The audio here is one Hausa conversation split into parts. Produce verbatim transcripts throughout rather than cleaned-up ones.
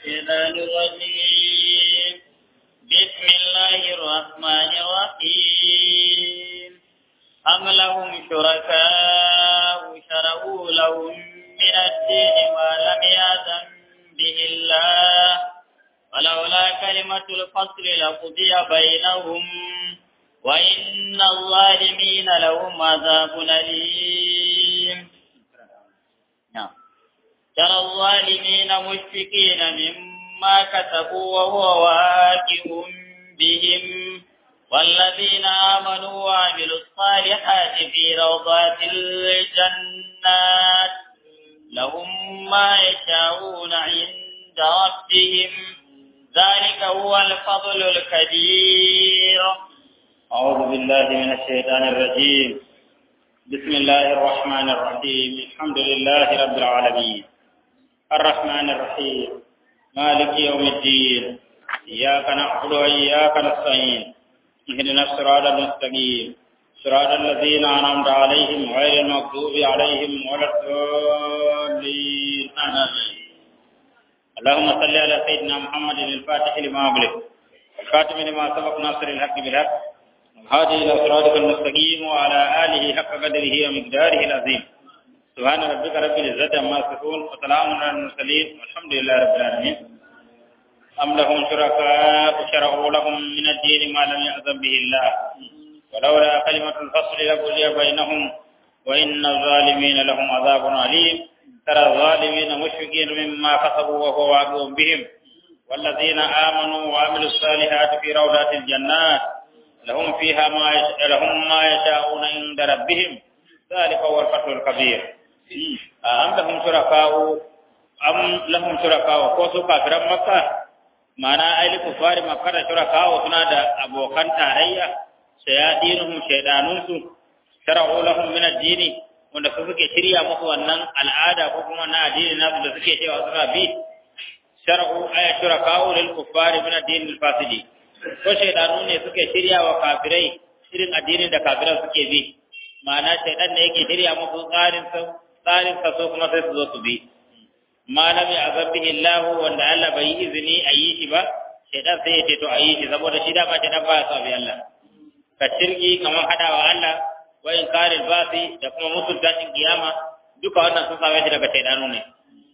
الشيطان الرجيم بسم الله الرحمن الرحيم أم لهم شركاء شرعوا لهم من الدين ما لم يأذن به الله ولولا كلمة الفصل لقضي بينهم وإن الظالمين لهم عذاب أليم. ترى الظالمين مشفقين مما كسبوا وهو واقع بهم والذين آمنوا وعملوا الصالحات في روضات الجنات لهم ما يشاءون عند ربهم ذلك هو الفضل الكبير. أعوذ بالله من الشيطان الرجيم. بسم الله الرحمن الرحيم. الحمد لله رب العالمين الرحمن الرحيم مالك يوم الدين إياك نعبد وإياك نستعين اهدنا الصراط المستقيم صراط الذين أنعمت عليهم غير المغضوب عليهم ولا الضالين آمين. اللهم صل على سيدنا محمد الفاتح لما أغلق والخاتم لما سبق ناصر الحق بالحق والهادي إلى صراطك المستقيم وعلى آله حق قدره ومقداره العظيم. سبحان ربك رب العزة عما يصفون وسلام على المرسلين والحمد لله رب العالمين. أم لهم شركاء شرعوا لهم من الدين ما لم يأذن به الله ولولا كلمة الفصل لقضي بينهم وإن الظالمين لهم عذاب أليم. ترى الظالمين مشفقين مما كسبوا وهو واقع بهم والذين آمنوا وعملوا الصالحات في روضات الجنات لهم فيها ما يش... لهم ما يشاءون عند ربهم ذلك هو الفتح الكبير. أم لهم شركاء أم لهم شركاء كوسو كافر مكة معنى أهل كفار مكة شركاء سنادى أبو كان تاريا سيادينهم شيطانهم شرعوا لهم من الدين wanda su suke shirya musu wannan al'ada ko kuma na addini nasu da suke cewa suna bi shar'u ay shuraka'u lil kuffari min ad-din al-fasidi ko shaydanu ne suke shirya wa kafirai irin addinin da kafirai suke bi ma'ana shaydan ne yake shirya musu tsarin sa tsarin sa so kuma sai su zo su bi malami azabihi Allah wanda Allah bai yi izini a yi shi ba shaydan sai ya ce to a yi shi saboda shi da ba shaydan ba ya sabi Allah ka shirki kamar hadawa Allah wa inkaril basi da kuma musul tashin kiyama duka wannan sun same shi daga shaydanu ne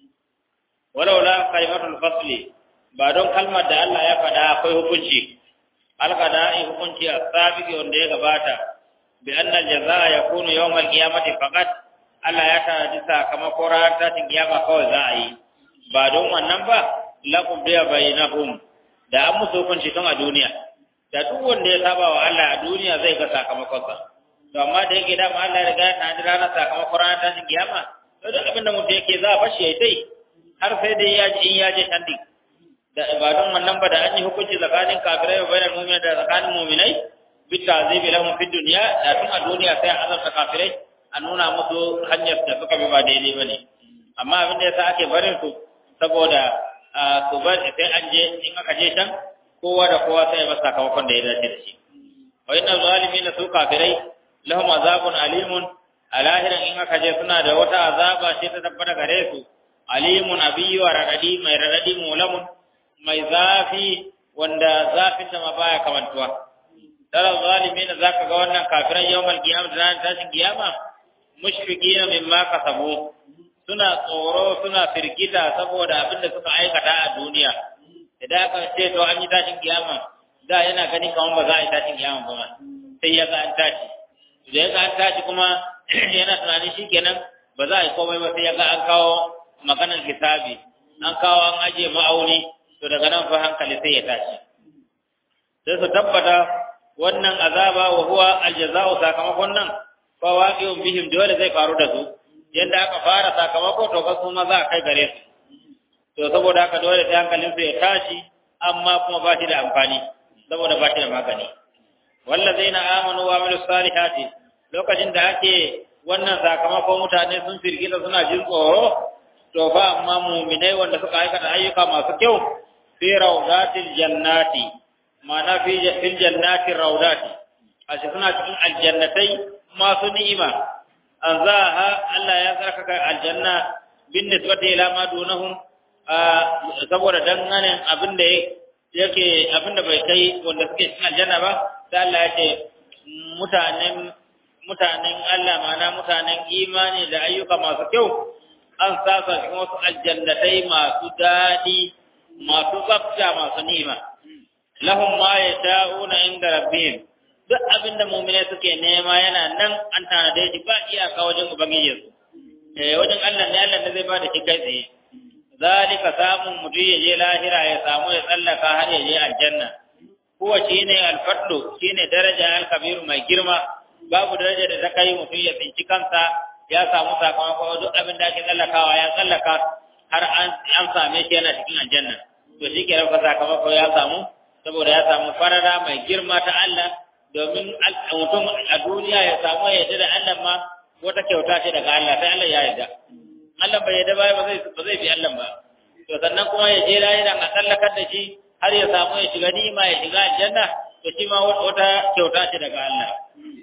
walaula kalimatul fasli ba don kalmar da Allah ya faɗa akwai hukunci alqada'i hukunci as-sabiqi wanda ya gabata bi anna al-jazaa yakunu yawm al-qiyamati faqat Allah ya taraji sakamakon ranar tashin kiyama kawai za a yi ba don wannan ba laqad bainahum da an musu hukunci tun a duniya da duk wanda ya saba wa Allah a duniya zai ga sakamakon sa to amma da yake da ma Allah ya riga ya tana ranar sakamakon ranar tashin kiyama to duk abin da mutum yake za a bashi yayi tai har sai dai ya ji in ya je tandi da ibadun wannan ba da an yi hukunci tsakanin kafirai da bainal mu'minin da tsakanin mu'minai bi ta'zibi lahum fid dunya da tun a duniya sai a azabta kafirai a nuna musu hanyar da suka bi ba daidai bane amma abin da yasa ake barin su saboda su bar sai an je in aka je can kowa da kowa sai ya masa sakamakon da ya dace da shi wa innal zalimin su kafirai lahum azabun alimun alahiran in aka je suna da wata azaba ce ta tabbata gare su alimun abiyyu wa radadi mai radadi mulamun mai zafi wanda zafin ta ma baya kamantuwa tara zalimin zaka ga wannan kafiran yawmal qiyamah da tashin kiyama mushfiqina mimma kasabu suna tsoro suna firgita saboda abin da suka aikata a duniya idan aka ce to an yi tashin kiyama da yana gani kamar ba za a yi tashin kiyama ba sai ya ga an tashi da ya ga an tashi kuma yana tunanin shikenan ba za a yi komai ba sai ya ga an kawo maganar hisabi an kawo an ajiye ma'auni to daga nan fa hankali sai ya tashi sai su tabbata wannan azaba wa huwa aljaza'u sakamakon nan fa waqi'un bihim dole zai faru da su yanda aka fara sakamako to fa kuma za a kai gare su to saboda haka dole sai hankalin su ya tashi amma kuma ba shi da amfani saboda ba shi da magani wallazina amanu wa amilus salihati lokacin da ake wannan sakamakon mutane sun firgita suna jin tsoro to fa amma mu'minai wanda suka aikata ayyuka masu kyau fi rawdatil jannati ma'ana fi fil jannati rawdati ashe suna cikin aljannatai masu ni'ima anzaha Allah ya tsarkaka aljanna bin nisbati ila ma dunahum saboda danganin abin da yake abin da bai kai wanda suke cikin aljanna ba sai Allah ya ce mutanen mutanen Allah mana mutanen imani da ayyuka masu kyau an sasa cikin wasu aljannatai masu dadi masu tsafta masu ni'ima lahum ma yasha'una inda rabbihim duk abin da mu'mini suke nema yana nan an tanade shi ba iyaka wajen ubangijinsu eh wajen Allah ne Allah ne zai ba da shi kai tsaye zalika samun mutum ya je lahira ya samu ya tsallaka har ya je aljanna kuwa shine alfadlu shine daraja alkabiru mai girma babu daraja da ta kai mutum ya tsinci kansa ya samu sakamako duk abin da ake tsallakawa ya tsallaka har an an same shi yana cikin aljanna to shi ke rafa sakamako ya samu saboda ya samu farara mai girma ta Allah domin mutum a duniya ya samu ya yarda da Allah ma wata kyauta ce daga Allah sai Allah ya yarda Allah bai yarda ba ba zai ba zai bi Allah ba to sannan kuma ya je lahira a tsallakar da shi har ya samu ya shiga ni'ima ya shiga aljanna to shi ma wata kyauta ce daga Allah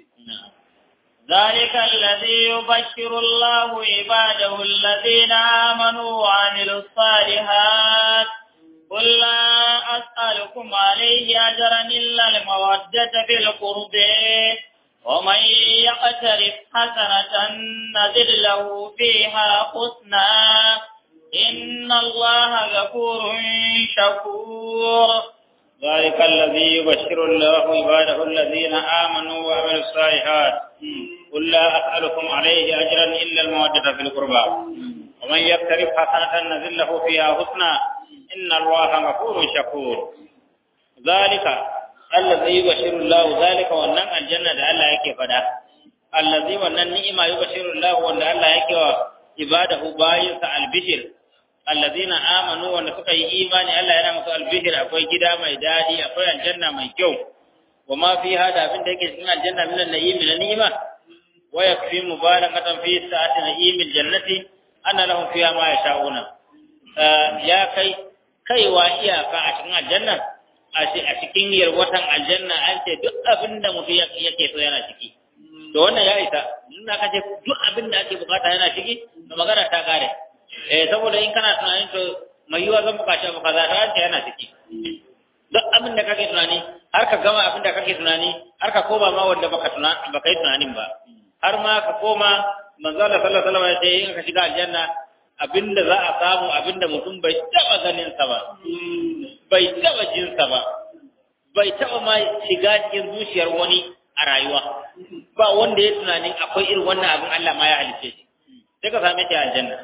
ذلك الذي يبشر الله عباده الذين آمنوا وعملوا الصالحات قل لا أسألكم عليه أجرا إلا المودة في القرب ومن يقترف حسنة نزد له فيها حسنا إن الله غفور شكور ذلك الذي يبشر الله عباده الذين آمنوا وعملوا الصالحات قل لا أسألكم عليه أجرا إلا المودة في القربى ومن يقترف حسنة نزل له فيها حسنا إن الله غفور شكور ذلك الذي يبشر الله ذلك وأن الجنة الله يكي فدا الذي وأن النعمة يبشر الله وأن الله يكي عباده بايس البشر الذين آمنوا وأن سكي إيمان الله ينام البشر أكوي جدا ميدادي أكوي الجنة ميكو وما في هذا من ذلك الجنة من النعيم من النعمة ويكفي مبالغة في ساعة نعيم الجنة أن لهم فيها ما يشاءون يا كي كي وإياك عشان الجنة a cikin yarwatan aljanna an ce duk abin da mutum yake so yana ciki to wannan ya isa in aka ce duk abin da ake bukata yana ciki to magana ta kare eh saboda in kana tunanin to mai yiwa zan bukaci abu kaza ta ce yana ciki duk abin da kake tunani har ka gama abin da kake tunani har ka koma ma wanda baka tunani baka yi tunanin ba har ma ka koma manzo Allah sallallahu alaihi wasallam ya ce in ka shiga aljanna abinda za a samu abinda mutum bai taba ganin sa ba bai taba jin sa ba bai taba ma shiga cikin zuciyar wani a rayuwa ba wanda ya tunanin akwai irin wannan abin Allah ma ya halice shi sai ka same shi a aljanna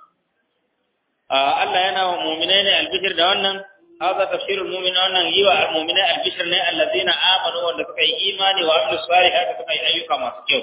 Allah yana wa mu'minai ne albishir da wannan hada tafsirul mu'min wannan yiwa mu'minai albishir ne allazina amanu wanda suka yi imani wa amilus salihati suka yi ayyuka masu kyau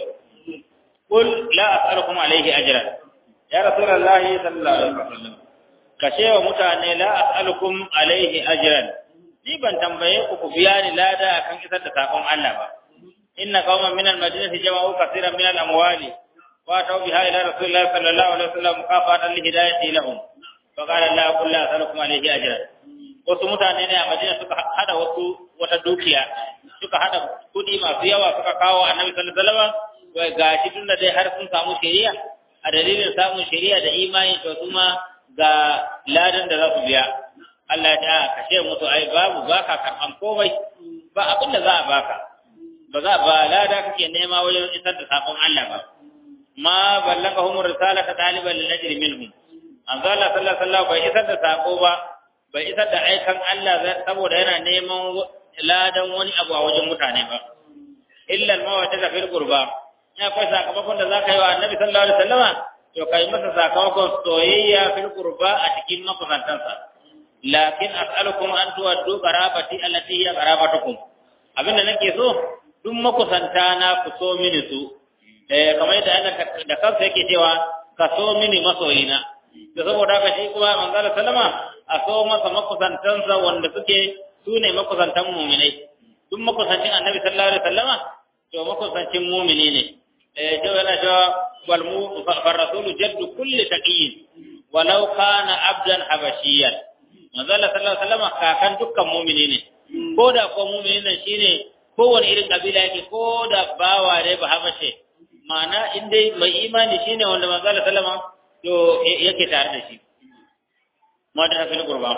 qul la as'alukum alayhi ajran ya rasulullahi sallallahu alaihi wasallam kace wa mutane la as'alukum alaihi ajran ni ban tambaye ku ku biya ni lada akan isar da sakon Allah ba inna qauman min al-madinati jama'u kaseeran min al-amwali wa ta'u biha ila rasulillahi sallallahu alaihi wasallam mukafatan li hidayati lahum fa qala la qul la as'alukum alaihi ajran wasu mutane ne a Madina suka hada wasu wata dukiya suka hada kudi masu yawa suka kawo annabi sallallahu alaihi wasallam wai gashi tunda dai har sun samu shari'a a dalilin samun shari'a da imani to kuma ga ladan da za su biya Allah ya ta kashe musu ai babu baka karban komai ba abin da za a baka ba za ba lada kake nema wajen isar da sakon Allah ba ma ballagahum risalata taliban lil ajri minhum an zalla sallallahu alaihi wasallam bai isar da sako ba bai isar da aikan Allah saboda yana neman ladan wani abu a wajen mutane ba illa al-mawadda fil qurba ya kai sakamakon da zaka yi wa annabi sallallahu alaihi wasallam to kai masa sakamakon soyayya fil qurba a cikin makusantansa lakin as'alukum an tuwaddu qarabati allati hiya qarabatukum abinda nake so duk makusanta na ku so mini su eh kamar yadda Allah da kansa yake cewa ka so mini masoyina to saboda haka shi kuma manzo sallama a so masa makusantansa wanda suke sune makusantan mu'minai duk makusantin annabi sallallahu alaihi wasallama to makusancin mu'mini ne eh to yana cewa wal mu far rasulu jaddu kulli taqiyyin walau kana abdan habashiyyan manzo sallallahu alaihi wasallama kakan dukkan mu'mini ne koda ko mu'mini ne shine kowane irin kabila yake koda bawa ne ba habashe ma'ana indai mai imani shine wanda manzo sallallahu alaihi wasallama to yake tare da shi mawadata fil qurba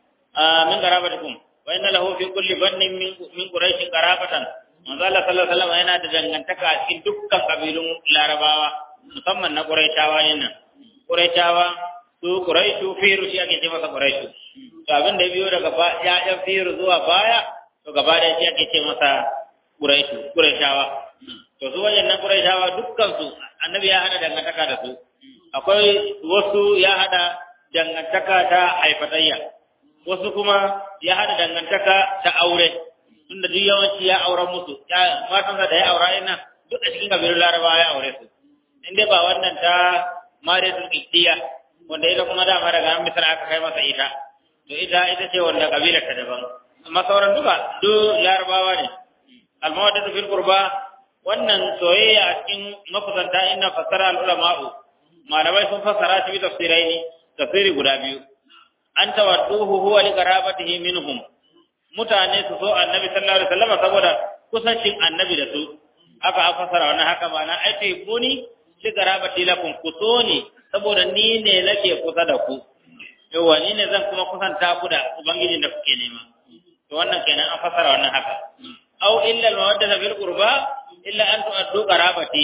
min qarabatikum wa inna lahu fi kulli bannin min min quraish qarabatan manzo Allah sallallahu alaihi wasallam yana da dangantaka a cikin dukkan kabilun larabawa musamman na quraishawa yana quraishawa su quraishu firu shi ake ce masa quraishu to abin da biyo daga ya'yan firu zuwa baya to gaba da shi ake ce masa quraishu quraishawa to su wayannan quraishawa dukkan su annabi ya hada dangantaka da su akwai wasu ya hada dangantaka ta haifatayya wasu kuma ya hada dangantaka ta aure tunda duk yawanci ya auren musu ya matansa da ya aura ina duk a cikin kabilun larabawa ya aure su inda ba wannan ta mariyatul qibtiyya wanda ita kuma dama daga misra aka kai masa ita to ita ita ce wanda kabilar ta daban amma sauran duka duk larabawa ne al-mawaddatu fil qurba wannan soyayya a cikin makusanta inna fassara al-ulama'u malamai sun fassara shi bi tafsiraini tafsiri guda biyu an tawadduhu huwa li qarabatihi minhum mutane su so annabi sallallahu alaihi wasallam saboda kusancin annabi da su aka fassara wannan haka ba na aiti buni li qarabati lakum kusoni saboda ni ne nake kusa da ku yawa ni ne zan kuma kusanta ku da ubangijin da kuke nema to wannan kenan an fassara wannan haka aw illa al-mawaddata fil qurba illa an tu'addu qarabati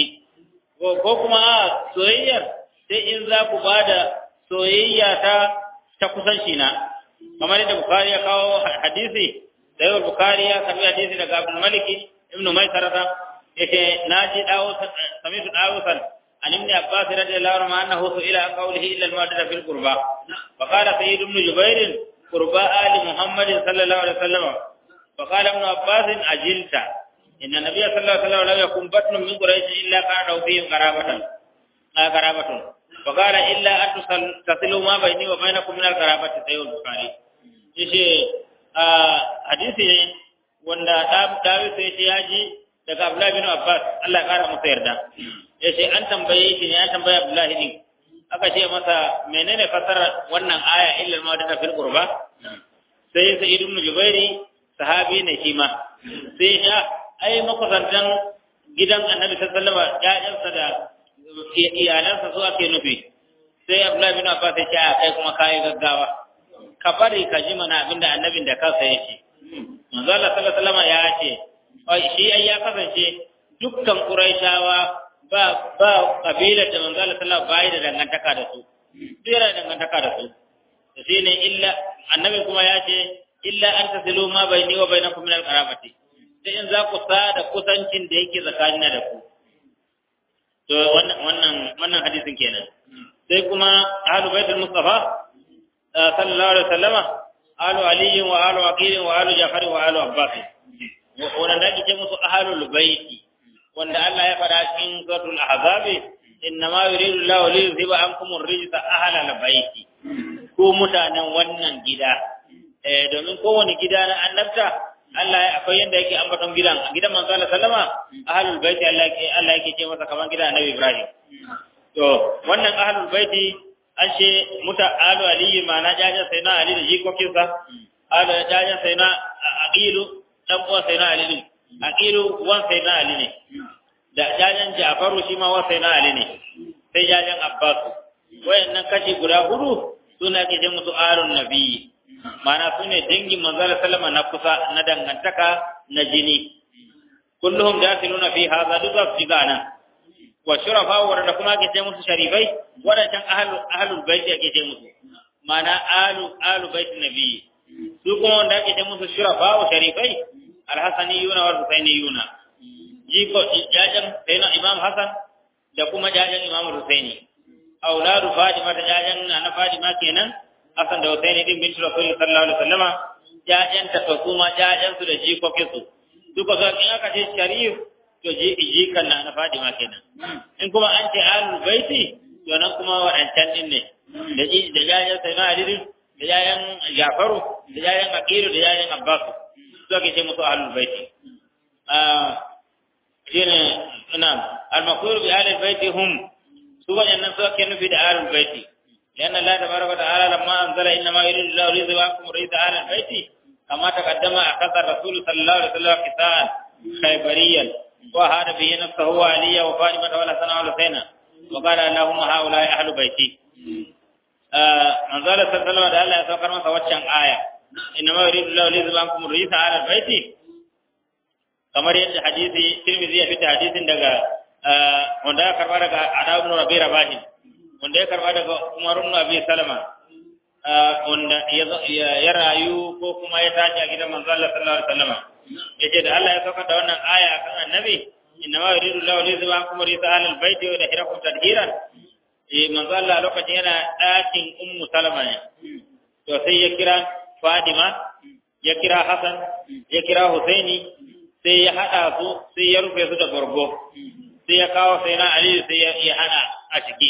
ko kuma soyayyar sai in za ku bada soyayya ta ta kusanci na kamar yadda Bukhari ya kawo hadisi da yau Bukhari ya sami hadisi daga Abdul Malik ibn Maisarata yake naji dawo sami'tu dawusan an ibn Abbas radiyallahu anhu annahu su'ila an qawlihi illa al-mawaddata fil qurba fa qala sayyid ibn Jubair qurba ali Muhammad sallallahu alaihi wasallam fa qala ibn Abbas ajilta inna nabiyya sallallahu alaihi wasallam lam yakun batnun min quraish illa kana fihim qarabatan qarabatun fa qala illa an tasilu ma bayni wa bainakum min al-qarabati sayyid Bukhari yace hadisi ne wanda Dawud sai ya ji daga Abdullah bin Abbas Allah ya kara masa yarda yace an tambaye shi ne an tambaye Abdullah din aka ce masa menene fasara wannan aya illa al-mawaddata fil qurba sai Sa'id ibn Jubairi sahabi ne shi ma sai ya ai makusantan gidan Annabi sallallahu alaihi wasallam ƴaƴansa da iyalansa su ake nufi sai Abdullah bin Abbas ya ce kai kuma kai gaggawa ka bari ka ji mana abinda annabin da kansa yake manzo Allah sallallahu alaihi wasallam ya ce shi ai ya kasance dukkan quraishawa ba ba kabilar da manzo Allah sallallahu alaihi wasallam da dangantaka da su tsira dangantaka da su sai ne illa annabi kuma ya ce illa an tasilu ma baini wa bainakum min al-qarabati sai in za ku sa da kusancin da yake tsakanina da ku to wannan wannan wannan hadisin kenan sai kuma ahlul baitul mustafa sallallahu alaihi wasallama alu ali wa alu aqil wa alu jafar wa alu abbas wannan da ke musu ahlul baiti wanda Allah ya fada cikin suratul ahzab innama yuridu Allahu li yuzhiba ankum ar-rijsa ahlal baiti ko mutanen wannan gida eh domin kowane gida na annabta Allah ya akwai yanda yake ambaton gidan gidan manzo Allah sallama ahlul baiti Allah yake Allah yake ce masa kaman gidan Annabi Ibrahim to wannan ahlul baiti an ce muta alu ali ma na jajan sai na ali da jikokinsa alu jajan sai na aqilu dan uwan sai na ali ne aqilu wan sai na ali ne da jajan Ja'faru shi ma wan sai na ali ne sai jajan Abbas wayannan kashi guda hudu suna ke ce musu alun nabi mana sune dangin manzon sallama na kusa na dangantaka na jini kulluhum dakhiluna fi hadha dubab jigana wa shurafa wanda kuma ake ce musu sharifai wadannan ahlul ahlul bait ake ce musu mana alu alu bait nabi su kuma wanda ake ce musu shurafa wa sharifai alhasaniyuna wa husainiyuna jiko jajan sayyidina imam hasan da kuma jajan imam husaini auladu fatima da jajan na fatima kenan hasan da husaini din bintu rasul sallallahu alaihi wasallama jajan ta to kuma jajan su da jikokin su duka ga in aka ce sharif to je jikan na Fatima kenan in kuma an ce ahlul baiti to nan kuma wadancan din ne da ji da yayan Sayyidina Ali da yayan Jafaru da yayan Aqil da yayan Abbas to ke ce musu ahlul baiti ah shine ina al-maqur bi ahlul baiti hum su wadannan su ke nufi da ahlul baiti لأن الله تبارك وتعالى لما أنزل إنما يريد الله ليذهبكم رجس أهل البيت كما تقدم أخذ الرسول صلى الله عليه وسلم قتالا خيبريا وهذا به نفسه وعلي وفاطمة والحسن والحسين وقال اللهم هؤلاء أهل بيتي manzo Allah sallallahu alaihi wasallam da Allah ya saukar masa waccan aya inna ma yuridu Allahu li yuzhibakum rijsa ala al-bayti kamar yadda hadisi Tirmidhi ya fita hadisin daga wanda ya karba daga Adaw ibn Rabi' Rabahi wanda ya karba daga Umar ibn Abi Salama wanda ya rayu ko kuma ya tashi a gidan manzo Allah sallallahu alaihi wasallam yace da Allah ya saukar da wannan aya kan annabi inna ma yuridu Allahu li yuzhibakum rijsa ala al-bayti wa yahirakum tadhiran eh manzo Allah lokacin yana ɗakin Ummu Salama ne to sai ya kira Fatima ya kira Hassan ya kira Husaini sai ya hada su sai ya rufe su da bargo sai ya kawo sai na Ali sai ya hada a ciki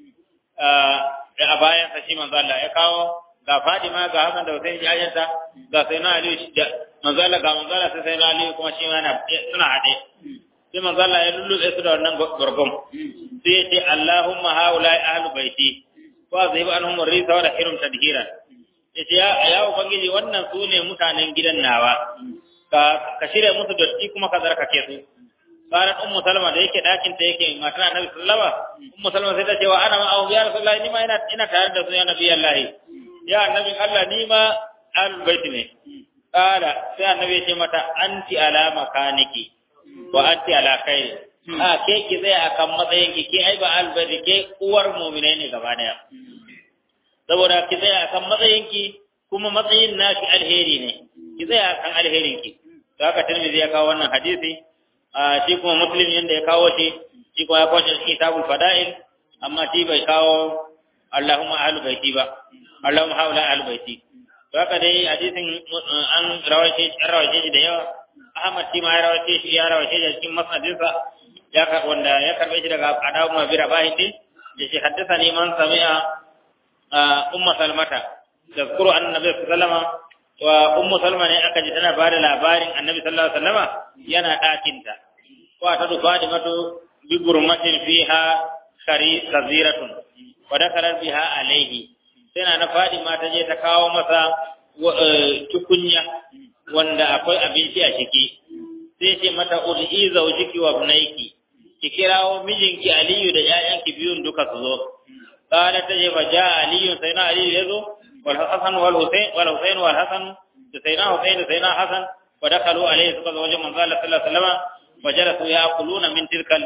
a bayan sa shi manzo Allah ya kawo ga Fatima ga Hassan da Husaini ajanta ga sai na Ali manzo Allah ga manzo Allah sai na Ali kuma shi ma suna hade sai manzo Allah ya lullube su da wannan bargon sai ya ce Allahumma haula'i ahlu baiti wa zaiba anhum ar-risa wa dahirum tadhira yace ya ya ubangiji wannan su ne mutanen gidan nawa ka ka shirya musu dotti kuma ka zarkake su qalat ummu salama da yake dakin ta yake matar annabi sallallahu alaihi wasallam ummu salama sai ta ce wa ana ma ya rasulullahi ni ma ina ina tare da su ya nabi Allah ya annabi Allah ni ma ahlul bait ne qala sai annabi ya ce mata anti ala makaniki wa anti ala khair a ke ki zai akan matsayin ki ke ai ba ahlul bait ke uwar mu'minai ne gaba daya saboda ki zai akan matsayin ki kuma matsayin naki alheri ne ki zai akan alherin ki haka Tirmidhi ya kawo wannan hadisi shi kuma Muslim yanda ya kawo shi shi kuma ya kawo shi kitabul fada'il amma shi bai kawo Allahumma ahlul baiti ba Allahumma haula ahlul baiti haka dai hadisin an rawaye an rawaye shi da yawa Ahmad shi ma ya rawaye shi ya rawaye shi cikin musnadinsa ya ka wanda ya karbe shi daga Adawu ma bi rabahi din da shi haddathani man sami'a ummu salmata tazkuru annabi sallallahu alaihi wasallam wa ummu salma ne aka ji tana bada labarin annabi sallallahu alaihi wasallam yana dakin ta wa ta du fadimatu bi burmatin fiha shari kaziratun wa dakala biha alaihi sai na fadima ta je ta kawo masa tukunya wanda akwai abinci a ciki sai ce mata ul'i zawjiki wa ibnayki ki kirawo mijinki Aliyu da ƴaƴanki biyun duka su zo qala ta je baja Aliyu sai na Aliyu yazo wal Hasan wal Husayn wal Husayn wal Hasan da sai na Husayn da sai na Hasan wa dakalu alayhi suka zo wajen manzo Allah sallallahu alaihi wasallam wajarasu yaquluna min tilkal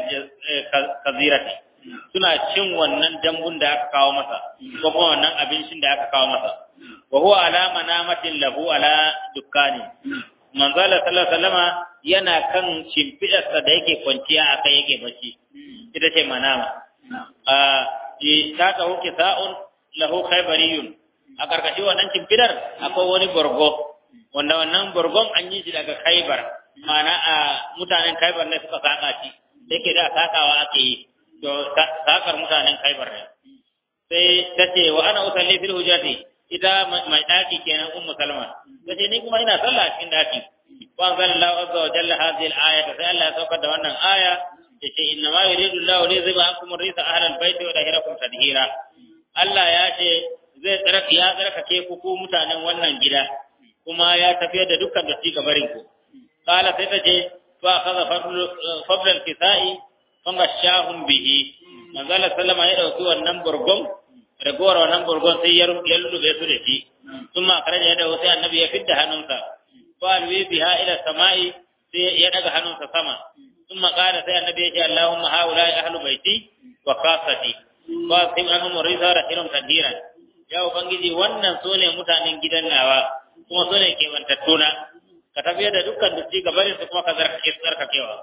kazirati suna cin wannan dambun da aka kawo masa ko kuma wannan abincin da aka kawo masa wa huwa ala manamatin lahu ala dukkani manzo Allah sallallahu alaihi wasallam yana kan shimfidarsa da yake kwanciya akai yake bacci ita ce manama a ta ta huke sa'un lahu khaybariyun a karkashin wannan shimfidar akwai wani borgo wanda wannan borgon an yi shi daga Khaybar mana a mutanen Khaybar ne suka saka shi yake da sakawa ake yi to sakar mutanen Khaybar ne sai tace wa ana usalli fil hujati ita mai daki kenan ummu salma tace ni kuma ina sallah cikin daki wa sallallahu azza wa jalla hadhihi al-aya sai Allah ya saukar da wannan aya yace inna ma yuridu Allahu li yuzhiba ankum ar-rijsa ahla al-bayt wa yahirakum tadhira Allah ya ce zai tsaraki ya tsarkake ku ku mutanen wannan gida kuma ya tafiyar da dukkan datti gabarin ku qala sai tace fa kaza fadl al-kisai fa gashahum bihi manzo Allah sallama ya dauki wannan burgon ragowar wannan burgon sai ya lullube su da shi kuma karaje da sai annabi ya fidda hannunsa fa alwi biha ila samai sai ya daga hannunsa sama kuma qala sai annabi ya ce Allahumma haula ahlu baiti wa qasati wa sim anhum rizqa rahirum tadiran ya ubangiji wannan sune mutanen gidan nawa kuma sune ke wantattuna ka tafiya da dukkan dukki gabarin su kuma ka zarkake tsarkakewa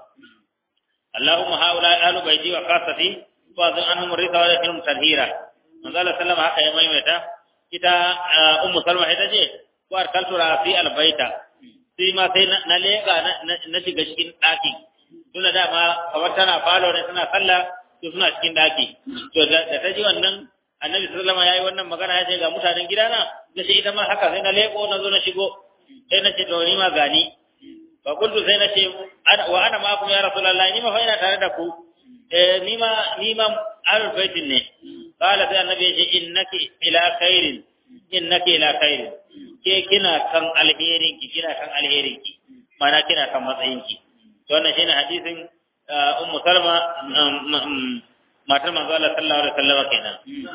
Allahumma haula ahlu baiti wa qasati wa sim anhum rizqa rahirum tadiran manzo Allah sallama haka ya maimaita ita ummu salma ita ce wa arkaltu rafi albayta sai ma sai na leka na shiga cikin daki tunda dama kamar tana falo ne tana sallah to suna cikin daki to da ta ji wannan annabi sallallahu alaihi wasallam yayi wannan magana ya ce ga mutanen gidana da sai ita ma haka sai na leko na zo na shigo sai na ce to ni ma gani fa kuntu sai na ce wa ana ma kuma ya rasulullahi ni ma fa ina tare da ku eh ni ma ni ma ahlul baitin ne qala sai annabi ya ce innaki ila khairin innaki ila khairin ke kina kan alherin ki kina kan alherin ki mana kina kan matsayin ki to wannan shine hadisin ummu salma matar manzo Allah sallallahu alaihi wasallam kenan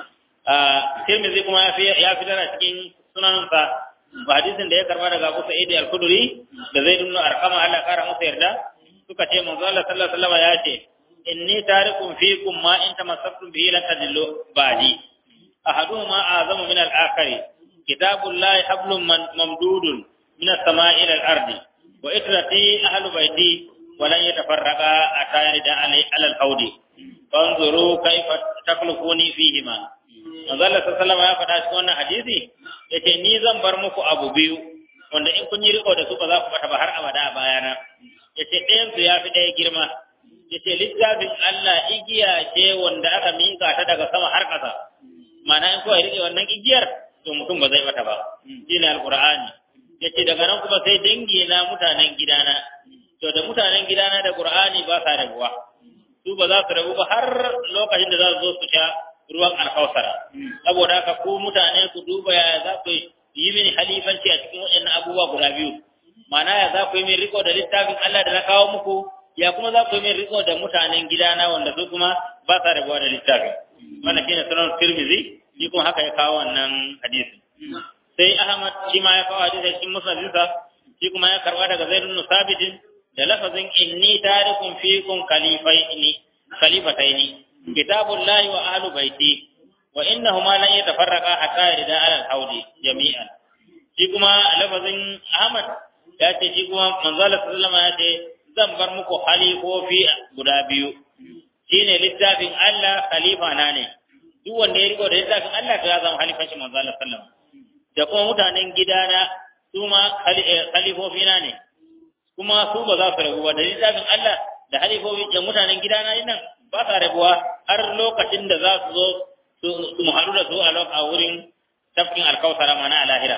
Tirmidhi kuma ya fitar a cikin sunansa hadisin da ya karba daga Abu Sa'id al-Khudri da Zaid ibn Arqam Allah kara masa yarda suka ce manzo Allah sallallahu alaihi wasallam ya ce inni tarikum fikum ma in tamassaktum bihi lan tadillu ba'di ahaduhuma a'zamu min al-akhari kitabullahi hablum mamdudun min as-sama'i ila al-ardi wa itrati ahlu baiti wa lan yatafarraqa atayida alai al-hawdi fanzuru kayfa taklufuni fihima manzo Allah sallallahu alaihi wasallam ya faɗa cikin wannan hadisi yace ni zan bar muku abu biyu wanda in kun yi riko da su ba za ku bata ba har abada a bayana yace ɗayan su ya fi ɗaya girma yace littafin Allah igiya ce wanda aka minka ta daga sama har ƙasa ma'ana in kowa rike wannan igiyar to mutum ba zai bata ba shine alqur'ani yace daga nan kuma sai dangi na mutanen gidana to da mutanen gidana da qur'ani ba sa rabuwa su ba za su rabu ba har lokacin da za su zo su sha ruwan alkausara saboda haka ku mutane ku duba ya za ku yi mini halifanci a cikin waɗannan abubuwa guda biyu ma'ana ya za ku yi min riko da littafin Allah da na kawo muku ya kuma za ku yi min riko da mutanen gidana wanda su kuma ba sa rabuwa da littafin wannan shine sunan Tirmidhi shi kuma haka ya kawo wannan hadisi sai Ahmad shi ma ya kawo hadisi cikin musnadinsa shi kuma ya karba daga Zaid ibn Sabit da lafazin inni tarikum fikum khalifaini khalifataini kitabullahi wa ahlu baiti wa innahuma lan yatafarraqa hatta yarda ala al-hawdi jami'an shi kuma lafazin Ahmad ya ce shi kuma manzo Allah sallallahu alaihi wasallam ya ce zan bar muku khalifofi guda biyu shine littafin Allah khalifa na ne duk wanda ya riko da littafin Allah to ya zama khalifan shi manzo Allah sallallahu alaihi wasallam da kuma mutanen gidana su ma khalifofi na ne kuma su ba za su rabu ba da littafin Allah da khalifofi da mutanen gidana nan ba sa rabuwa har lokacin da za su zo su muhaɗu da su a wurin tafkin alkawsara mana a lahira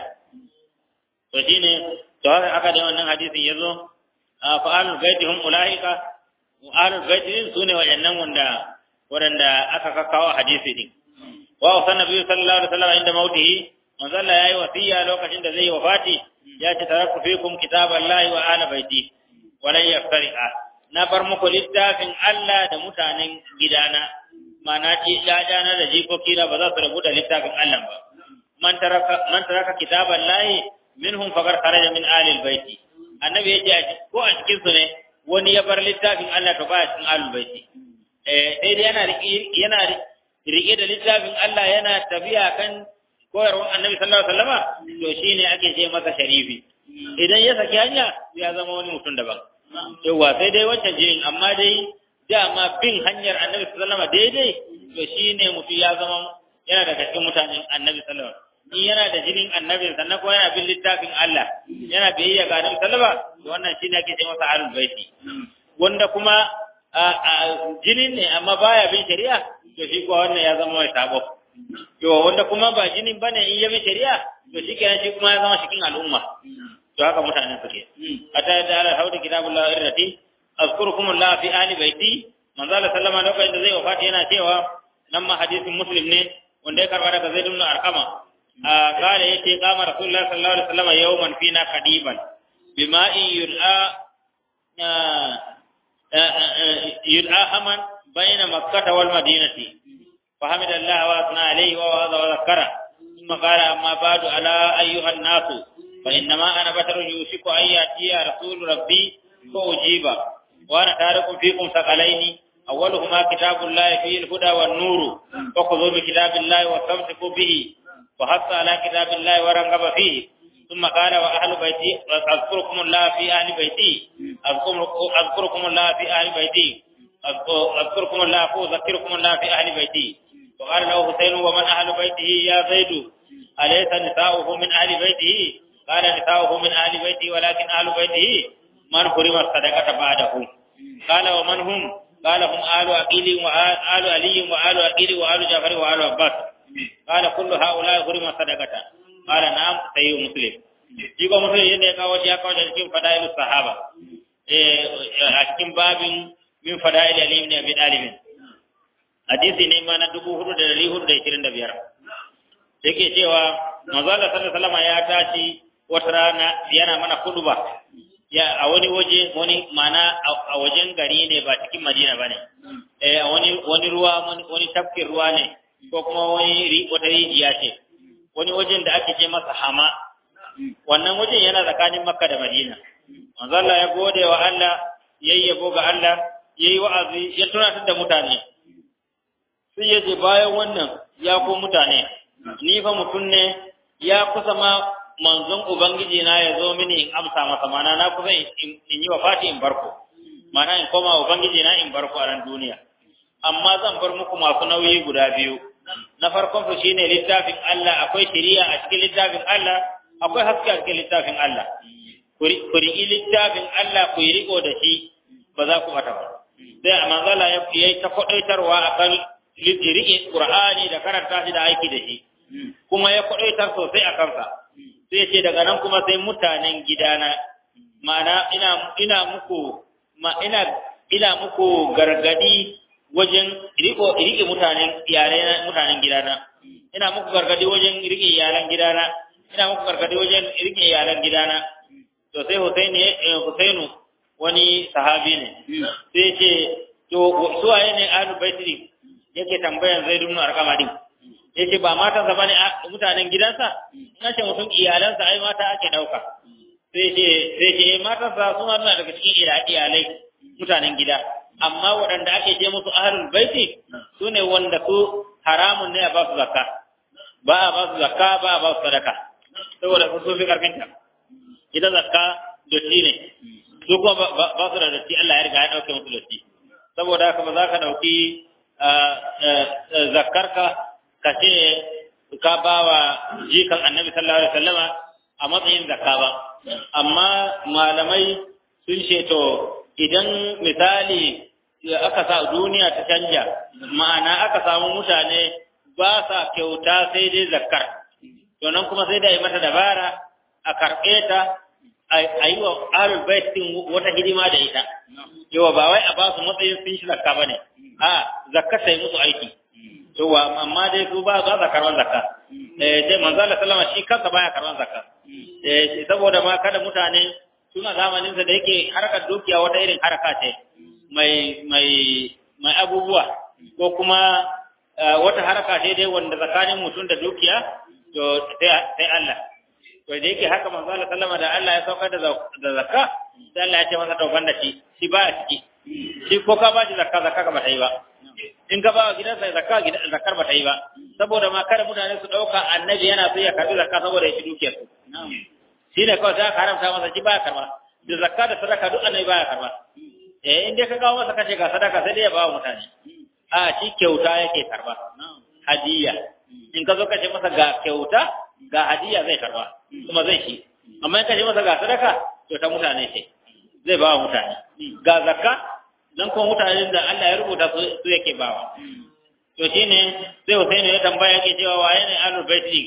to shine to haka aka da wannan hadisin yazo fa alul baitihum ulaika wa alul baitihim sune wayannan wanda wanda aka kakkawo hadisi din wa sannabi sallallahu alaihi wasallam inda mautihi manzo Allah yayi wasiya lokacin da zai wafati ya ce taraktu fikum kitaballahi wa ala baiti wa lan yaftariqa na bar muku littafin Allah da mutanen gidana mana ce dana da jikoki na ba za su rabu da littafin Allah ba man taraka man taraka kitaballahi minhum faqad kharaja min ahli albayti annabi yace ko a cikin su ne wani ya bar littafin Allah to ba cikin ahli albayti eh sai dai yana yana rike da littafin Allah yana tafiya kan koyarwar annabi sallallahu alaihi wasallama to shine ake ce masa sharifi idan ya saki hanya ya zama wani mutum daban yawa sai dai wancan jinin amma dai dama bin hanyar annabi sallallahu alaihi wasallama daidai to shine mutum ya zama yana daga cikin mutanen annabi sallallahu alaihi wasallam in yana da jinin annabi sannan kuma yana bin littafin Allah yana biyayya ga annabi sallallahu alaihi wasallam to wannan shine ake ce masa ahlul baiti wanda kuma jinin ne amma baya bin shari'a to shi kuwa wannan ya zama mai sabo to wanda kuma ba jinin bane in ya bi shari'a to shi kenan shi kuma ya zama cikin al'umma to haka mutanen suke ata da ala hawdi kitabullahi irrati azkurukumullah fi ahli baiti manzo Allah sallama lokacin da zai wafati yana cewa nan ma hadisin muslim ne wanda ya karba daga Zaid ibn Arqama قال يتي قام رسول الله صلى الله عليه وسلم يوما فينا خديبا بماء يلقى يلقى هما بين مكة والمدينة فحمد الله واثنى عليه ووعظ وذكره ثم قال أما بعد ألا أيها الناس فإنما أنا بشر يوشك أن يأتي رسول ربي فأجيب وأنا تارك فيكم ثقلين أولهما كتاب الله فيه الهدى والنور فخذوا بكتاب الله واستمسكوا به وحث على كتاب الله ورغب فيه ثم قال وأهل بيتي أذكركم الله في أهل بيتي أذكركم الله في أهل بيتي أذكركم الله وأذكركم الله في أهل بيتي وقال له حسين ومن أهل بيته يا زيد أليس نساؤه من أهل بيته قال نساؤه من أهل بيته ولكن أهل بيته من حرم الصدقة بعده قال ومن هم قال هم آل عقيل وآل علي وآل عقيل وآل جعفر وآل عباس قال كل هؤلاء حرم الصدقة قال نعم صحيح مسلم jiko mutum yadda ya kawo ya kawo cikin fadailus sahaba eh a cikin babin min fadail ali ibn abi talib hadisi ne ma na dubu hudu da dari hudu da ishirin da biyar yake cewa manzo Allah sallallahu alaihi wasallam ya tashi wata rana yana mana khutba ya a wani waje wani mana a wajen gari ne ba cikin Madina bane eh a wani wani ruwa wani tafkin ruwa ne ko kuma wani wata rijiya ce wani wajen da ake ce masa Hama wannan wajen yana tsakanin Makka da Madina manzo Allah ya gode wa Allah yayi yabo ga Allah yayi wa'azi ya tunatar da mutane sai ya je bayan wannan ya ko mutane ni fa mutun ne ya kusa ma manzon ubangiji na ya zo mini in amsa masa mana na kusa in yi wafati in barko mana in koma ubangiji na in barko a ran duniya amma zan bar muku masu nauyi guda biyu na farkon su shine littafin Allah akwai shari'a a cikin littafin Allah akwai haske a cikin littafin Allah ku riƙi littafin Allah ku yi riko da shi ba za ku bata ba sai a manzala ya yi ta kwadaitarwa akan riƙe Qur'ani da karanta shi da aiki da shi kuma ya kwadaitar sosai a kansa sai ce daga nan kuma sai mutanen gidana ma'ana ina ina muku ma ina ina muku gargadi wajen riko rike mutanen iyalai mutanen gidana ina muku gargadi wajen rike iyalan gidana ina muku gargadi wajen rike iyalan gidana to sai Husaini Husainu wani sahabi ne sai ce to su waye ne ahlul baiti yake tambayan Zaid ibn Arqam din yace ba matan sa bane mutanen gidansa ina ce mutum iyalansa ai mata ake dauka sai ce sai ce matan sa suna daga cikin iyalai mutanen gida amma waɗanda ake ce musu ahlul baiti sune wanda su haramun ne a ba su zakka ba a ba su zakka ba a ba su sadaka saboda su fi karfin ta ita zakka dotti ne su kuma ba su da dotti Allah ya riga ya dauke musu dotti saboda haka ba za ka dauki zakkarka ka ce ka ba wa jikan annabi sallallahu alaihi wasallama a matsayin zakka ba amma malamai sun ce to idan misali aka sa duniya ta canja ma'ana aka samu mutane ba sa kyauta sai dai zakkar to nan kuma sai da yi mata dabara a karɓe ta a yi wa ahlul bait din wata hidima da ita yawa ba wai a ba su matsayin sun shi zakka bane a zakka sai musu aiki yawa amma dai su ba za su karɓar zakka eh sai manzo Allah sallama shi kansa baya karɓar zakka eh saboda ma kada mutane suna zamanin sa da yake harkar dukiya wata irin haraka ce mai mai mai abubuwa ko kuma wata haraka ce dai wanda tsakanin mutum da dukiya to sai Allah to da yake haka manzo Allah sallama da Allah ya saukar da da zakka sai Allah ya ce masa to banda shi shi ba ciki shi ko ka ba shi zakka zakka ka bata yi ba in ka ba wa gidansa zakka gidan zakkar bata yi ba saboda ma kada mutane su dauka annabi yana so ya karbi zakka saboda ya ci dukiyar su shi ne kawai sai aka haramta masa shi baya karba da zakka da sadaka duk annabi baya karba eh in dai ka kawo masa kace ga sadaka sai dai ya ba wa mutane a shi kyauta yake karba hadiya in ka zo kace masa ga kyauta ga hadiya zai karba kuma zai shi amma in kace masa ga sadaka to ta mutane ce zai ba wa mutane ga zakka dan kuma mutanen da Allah ya rubuta su yake bawa to shine sai Husaini ya tambaya yake cewa waye ne ahlul baiti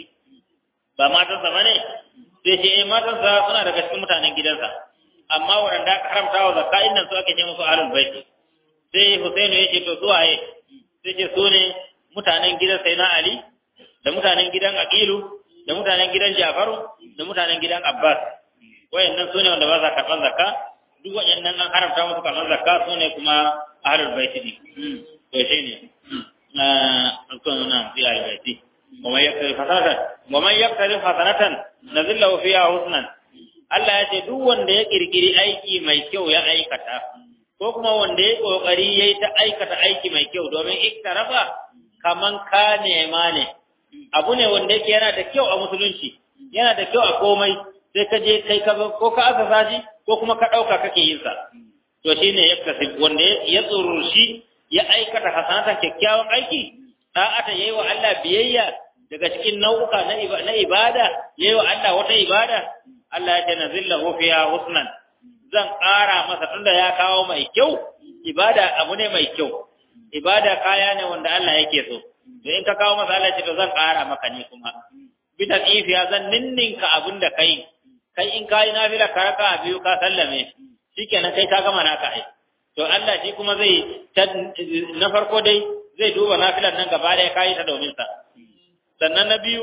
ba matarsa bane sai ce eh matarsa suna daga cikin mutanen gidansa amma wanda aka haramta wa zakka innan su ake ce musu ahlul baiti sai Husaini ya ce to su waye sai ce su ne mutanen gidan Sayyidina Ali da mutanen gidan Aqilu da mutanen gidan Jafaru da mutanen gidan Abbas wayannan su ne wanda ba za ka karɓar zakka duk wayannan an haramta musu karɓar zakka su ne kuma ahlul baiti ne to shine na alkuna fi ahlul baiti ومن يقترف حسنة ومن يقترف حسنة نزل له فيها حسنا Allah ya ce duk wanda ya kirkiri aiki mai kyau ya aikata ko kuma wanda ya kokari yayi ta aikata aiki mai kyau domin iktarafa kaman ka nema ne abu ne wanda yake yana da kyau a musulunci yana da kyau a komai sai ka je kai ka ko ka asasa shi ko kuma ka dauka kake yin sa to shine yaktasi wanda ya tsururshi ya aikata hasanatan kyakkyawan aiki ta'ata yayi wa Allah biyayya daga cikin nau'uka na ibada yayi wa Allah wata ibada Allah ya tanzillahu fiha husnan zan ƙara masa tunda ya kawo mai kyau ibada abu ne mai kyau ibada kaya ne wanda Allah yake so to in ka kawo masa Allah ce to zan ƙara maka ne kuma bi tadifiya zan ninninka abinda kai kai in kai nafila karaka biyu ka sallame shikenan kai ka gama naka ai to Allah shi kuma zai na farko dai zai duba nafilar nan gaba da ya kai ta domin sa sannan na biyu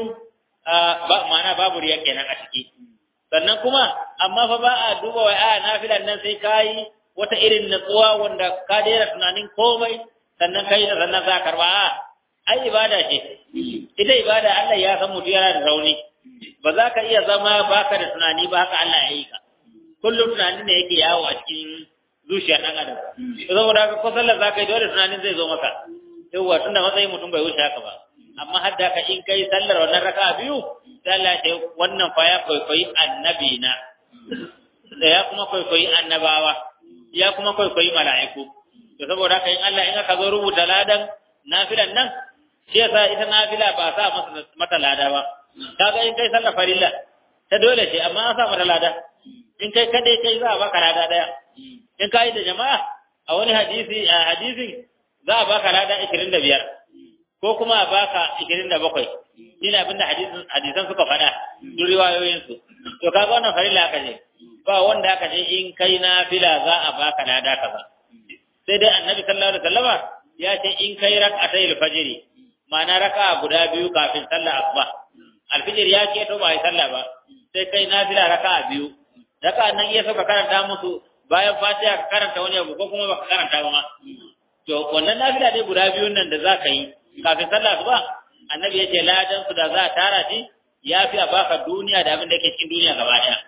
ba ma'ana babu riya kenan a ciki sannan kuma amma fa ba a duba wai a nafilar nan sai kai wata irin natsuwa wanda ka daina tunanin komai sannan kai da sannan za karba a ai ibada ce ita ibada Allah ya san mutum yana da rauni ba za ka iya zama baka da tunani ba haka Allah ya yi ka kullum tunanin ne yake yawo a cikin zuciyar ɗan adam saboda haka ko sallar za ka yi dole tunanin zai zo maka yawwa tunda matsayin mutum bai wuce haka ba amma har da ka in kai sallar wannan raka'a biyu sai Allah ya ce wannan fa ya kwaikwayi annabi na da ya kuma kwaikwayi annabawa ya kuma kwaikwayi mala'iku to saboda haka in Allah in aka zo rubuta ladan nafilan nan shi yasa ita nafila ba sa masa mata lada ba kaga in kai sallar farilla ta dole ce amma an sa mata lada in kai kadai kai za a baka lada daya in kai da jama'a a wani hadisi a hadisin za a baka lada ishirin da biyar ko kuma a baka ishirin da bakwai shine abinda hadisin hadisan suka faɗa duk riwayoyin su to kaga wannan farilla aka je ba wanda aka je in kai nafila za a baka lada kaza sai dai annabi sallallahu alaihi wasallama ya ce in kai rak'atayil fajr ma'ana raka'a guda biyu kafin sallar asuba alfijir ya ce to ba yi sallah ba sai kai nafila raka'a biyu raka'a nan iya saka karanta musu bayan fatiha ka karanta wani abu ko kuma baka karanta ba ma to wannan nafila dai guda biyun nan da zaka yi kafin sallah asuba annabi yace ladan su da za a tara shi yafi a baka duniya da abin da yake cikin duniya gaba daya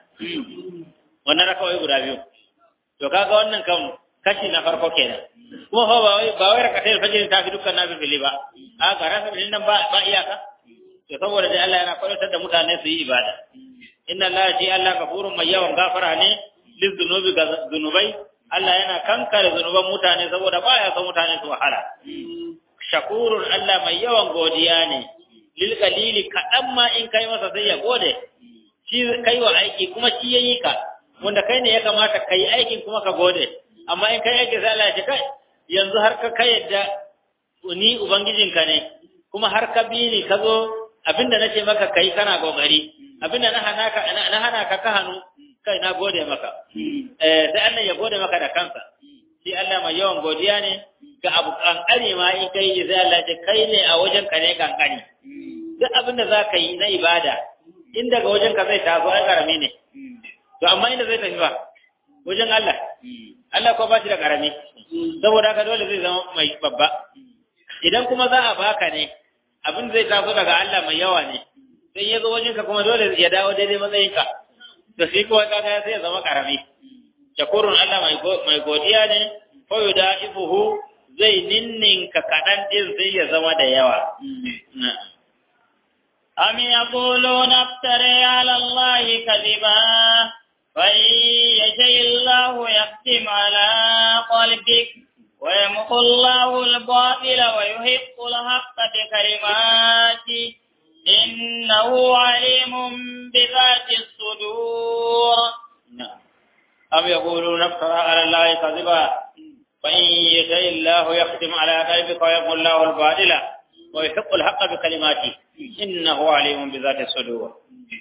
wannan raka'o'i guda biyu to kaga wannan kan kashi na farko kenan kuma fa ba wai ba wai rakatai fajr ta fi dukkan nafili ba a ga rasa nan ba ba iyaka to saboda dai Allah yana kwadatar da mutane su yi ibada inna Allah ji Allah gafurun mai yawan gafara ne lizunubi ga zunubai Allah yana kankare zunuban mutane saboda baya son mutane su wahala shakurun Allah mai yawan godiya ne lil qalili kadan ma in kai masa sai ya gode shi kai wa aiki kuma shi yayi ka wanda kai ne ya kamata kai aikin kuma ka gode amma in kai aiki sai Allah ya ce kai yanzu har ka kai da ni ubangijinka ne kuma har ka bi ni ka zo abinda nace maka kai kana gogari abinda na hana ka na hana ka ka hanu kai na gode maka eh sai Allah ya gode maka da kansa shi Allah mai yawan godiya ne ga abu kankani ma in kai sai Allah ya kai ne a wajen ka ne kankani duk abinda za ka yi na ibada in daga wajen ka zai taso ai karami ne to amma inda zai tafi ba wajen Allah Allah ko ba shi da karami saboda haka dole zai zama mai babba idan kuma za a baka ne abin zai taso daga Allah mai yawa ne sai ya zo wajenka kuma dole ya dawo daidai matsayinka to shi kuwa kaga sai ya zama karami shakurun Allah mai mai godiya ne ko yudaifuhu zai ninninka kadan din sai ya zama da yawa am yaquluna iftara ala Allah kadiba fa yaj'allahu yaqtim ala qalbik ويمحو الله الباطل ويحق الحق بكلماته إنه عليم بذات الصدور أم يقولون افترى على الله كذبا فإن يشاء الله يختم على قلبك ويمحو الله الباطل ويحق الحق بكلماته إنه عليم بذات الصدور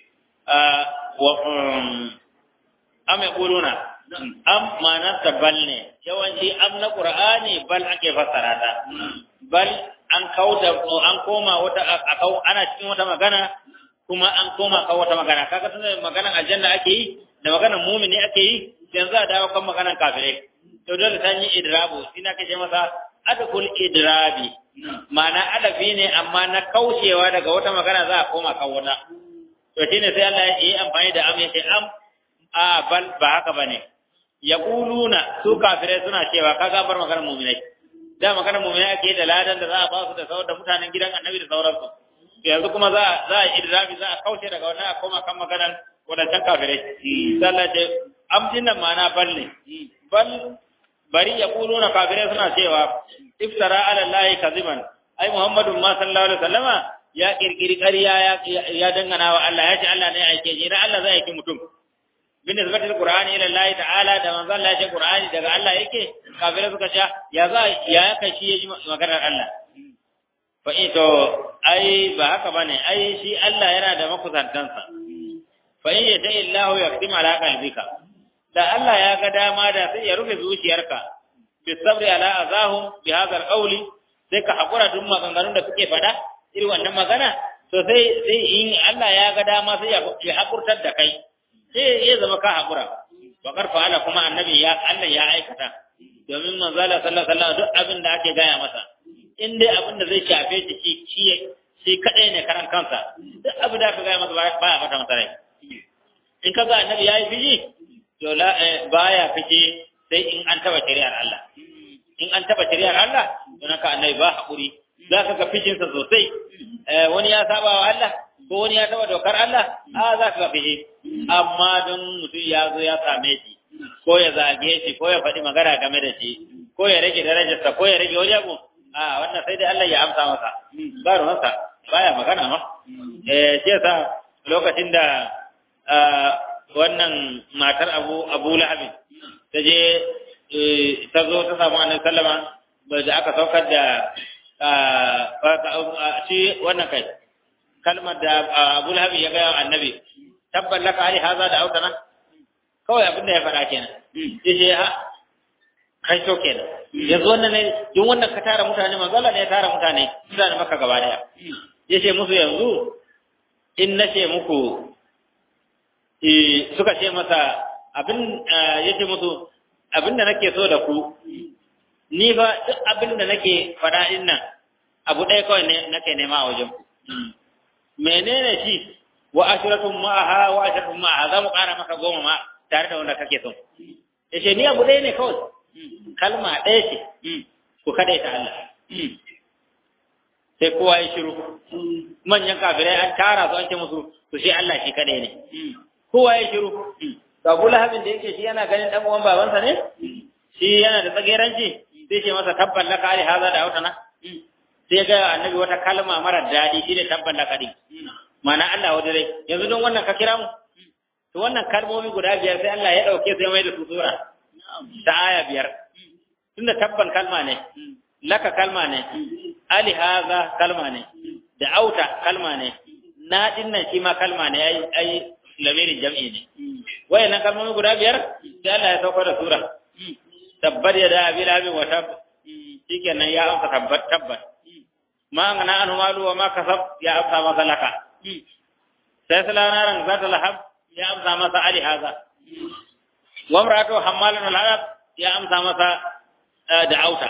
أم يقولون am ma'anarta bal ne yawanci am na qur'ani bal ake fassara ta bal an kauda an koma wata akau ana cikin wata magana kuma an koma kawo wata magana kaga tunda maganan aljanna ake yi da maganan mu'mini ake yi yanzu a dawo kan maganan kafirai to dole san yi idrabu ina kace masa adkul idrabi ma'ana adabi ne amma na kaucewa daga wata magana za a koma kawo wata to shine sai Allah ya yi amfani da am yace am a bal ba haka bane yaquluna su kafirai suna cewa kaga bar maganar mu'minai da maganar mu'minai ake da ladan da za a ba su da sauran da mutanen gidan annabi da sauransu to yanzu kuma za za a idrabi za a kauce daga wannan a koma kan maganar wadannan kafirai sallah ce amjin nan ma'ana bal ne bal bari yaquluna kafirai suna cewa iftara ala allahi kaziban ai muhammadun ma sallallahu alaihi wasallama ya kirkiri ƙarya ya ya dangana wa Allah ya ce Allah ne ya aike shi idan Allah zai aike mutum bin nisbatil qur'ani ila Allah ta'ala da manzo Allah ya ce qur'ani daga Allah yake kafirai suka ce ya za ya kai shi yaji maganar Allah fa ito ai ba haka bane ai shi Allah yana da makusantansa fa in yata illahu yaqdim ala qalbika da Allah ya ga dama da sai ya rufe zuciyarka bi sabri ala azahum bi hadha alqawli sai ka hakura duk maganganun da suke fada irin wannan magana to sai sai in Allah ya ga dama sai ya hakurtar da kai sai ya zama ka hakura wa karfa ala kuma annabi ya Allah ya aikata domin manzo Allah sallallahu alaihi wasallam duk abin da ake gaya masa in dai abin da zai shafe shi shi shi shi kadai ne karan kansa duk abin da ka ga masa baya mata masa rai in ka ga annabi yayi fiji to la baya fiji sai in an taba shari'ar Allah in an taba shari'ar Allah don haka annabi ba hakuri za ka ga fijinsa sosai wani ya saba wa Allah ko wani ya taba dokar Allah a za ka ga fiji amma don mutum ya zo ya same shi ko ya zage shi ko ya faɗi magana game da shi ko ya rage darajarsa ko ya rage wani abu a wannan sai dai Allah ya amsa masa ba ruwansa baya magana ma eh shi yasa lokacin da wannan matar Abu Abu Lahab ta je ta zo ta samu Annabi sallama da aka saukar da shi wannan kai kalmar da Abu Lahab ya ga Annabi tabban laka ali haza da autana kawai abin da ya faɗa kenan yace ha kai to kenan yanzu wannan ne duk wannan ka tara mutane manzo Allah ne ya tara mutane mutane maka gaba daya yace musu yanzu in nace muku eh suka ce masa abin yace musu abin da nake so da ku ni fa duk abin da nake faɗa din nan abu ɗaya kawai ne nake nema a wajen ku menene shi wa ashratun ma'aha wa ashratun ma'aha za mu ƙara maka goma ma tare da wanda kake so yace ni abu ɗaya ne kawai kalma ɗaya ce ku kadaita Allah sai kowa ya shiru manyan kafirai an tara su an ce musu ku shi Allah shi kadai ne kowa ya shiru to Abu Lahabin da yake shi yana ganin dan uwan babansa ne shi yana da tsageranci sai ce masa tabban laka ali haza da autana sai ga annabi wata kalma mara dadi shi ne tabban laka din mana Allah wadare yanzu don wannan ka kira mu to wannan kalmomi guda biyar sai Allah ya dauke sai mai da su sura ta aya biyar tunda tabban kalma ne laka kalma ne ali haza kalma ne da auta kalma ne na dinnan shi ma kalma ne ai ai lamirin jam'i ne wayannan kalmomi guda biyar sai Allah ya sauko da sura tabbar ya da abi labi wa tab shikenan ya amsa tabbat tabbat ma ngana an malu wa ma kasab ya amsa masa laka sai salana zata lahab ya amsa masa ali haza wa imratu hammalan al-arab ya amsa masa da auta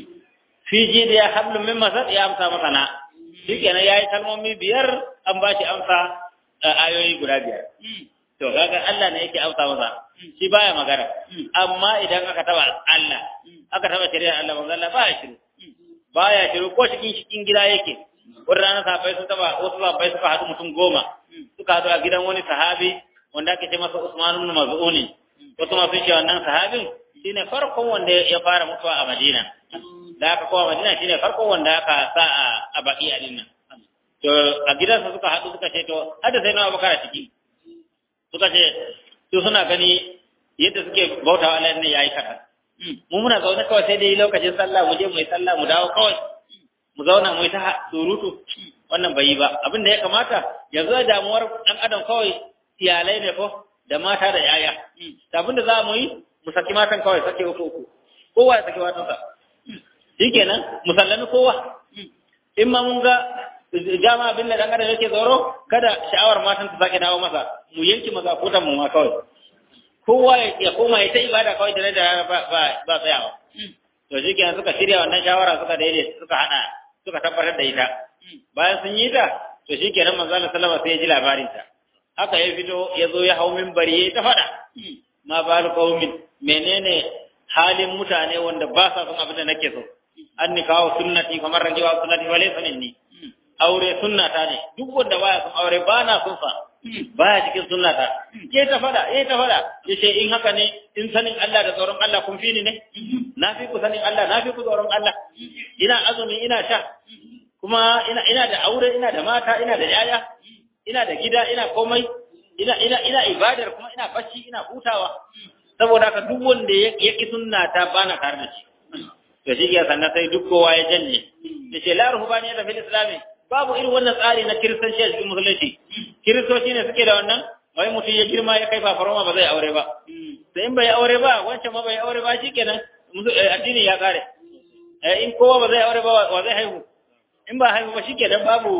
fi jidiya hablum min masad ya amsa masa na shikenan yayi kalmomi biyar an bashi amsa ayoyi guda biyar to kaga Allah ne yake amsa masa shi baya magana amma idan aka taba Allah aka taba shari'ar Allah manzo Allah baya shiru baya shiru ko cikin cikin gida yake wannan sahabbai sun taba wasu sahabbai suka haɗu mutum goma suka haɗu a gidan wani sahabi wanda ake ce masa Usman ibn Maz'un wasu ma sun ce wannan sahabin shine farkon wanda ya fara mutuwa a Madina da aka kowa Madina shine farkon wanda aka sa a baki a dinnan to a gidansa suka haɗu suka ce to hada sai na Abubakar ciki suka ce to suna gani yadda suke bautawa Allah ne yayi kada mu muna zaune kawai sai dai lokacin sallah mu je mu yi sallah mu dawo kawai mu zauna mu yi ta surutu wannan bai yi ba abin da ya kamata yanzu da damuwar dan adam kawai iyalai ne ko da mata da yaya abin da za mu yi mu saki matan kawai sake uku uku kowa ya saki matansa shikenan mu sallami kowa in ma mun ga jama'a abin da dan adam yake tsoro kada sha'awar matan ta sake dawo masa mu yanki maza ko mu ma kawai kowa ya koma ya ta ibada kawai da da ba ba ba tsayawa to shikenan suka shirya wannan shawara suka daidai suka hada suka tabbatar da ita bayan sun yi ta to shikenan manzo Allah sallallahu alaihi wasallam sai ya ji labarin ta haka ya fito ya zo ya hau minbari ya ta fada ma bal qaumin menene halin mutane wanda ba sa son abin da nake so an ni kawo sunnati kamar rajiwa sunnati wale sanin ni aure sunnata ne duk wanda baya son aure ba na son sa baya cikin sunnata ke ta fada eh ta fada yace in haka ne in sanin Allah da tsoron Allah kun fi ni ne na fi ku sanin Allah na fi ku tsoron Allah ina azumi ina sha kuma ina ina da aure ina da mata ina da yaya ina da gida ina komai ina ina ina ibadar kuma ina bacci ina hutawa saboda haka duk wanda ya ki sunnata bana tare da shi to shi ke sannan sai duk kowa ya janye yace la ruhbani da fil islami babu irin wannan tsari na kiristanci a cikin musulunci kiristoci ne suke da wannan wai mutum ya girma ya kai fafaroma ba zai aure ba sai in bai aure ba wancan ma bai aure ba shikenan addini ya kare in kowa ba zai aure ba wa zai haihu in ba haihu ba shikenan babu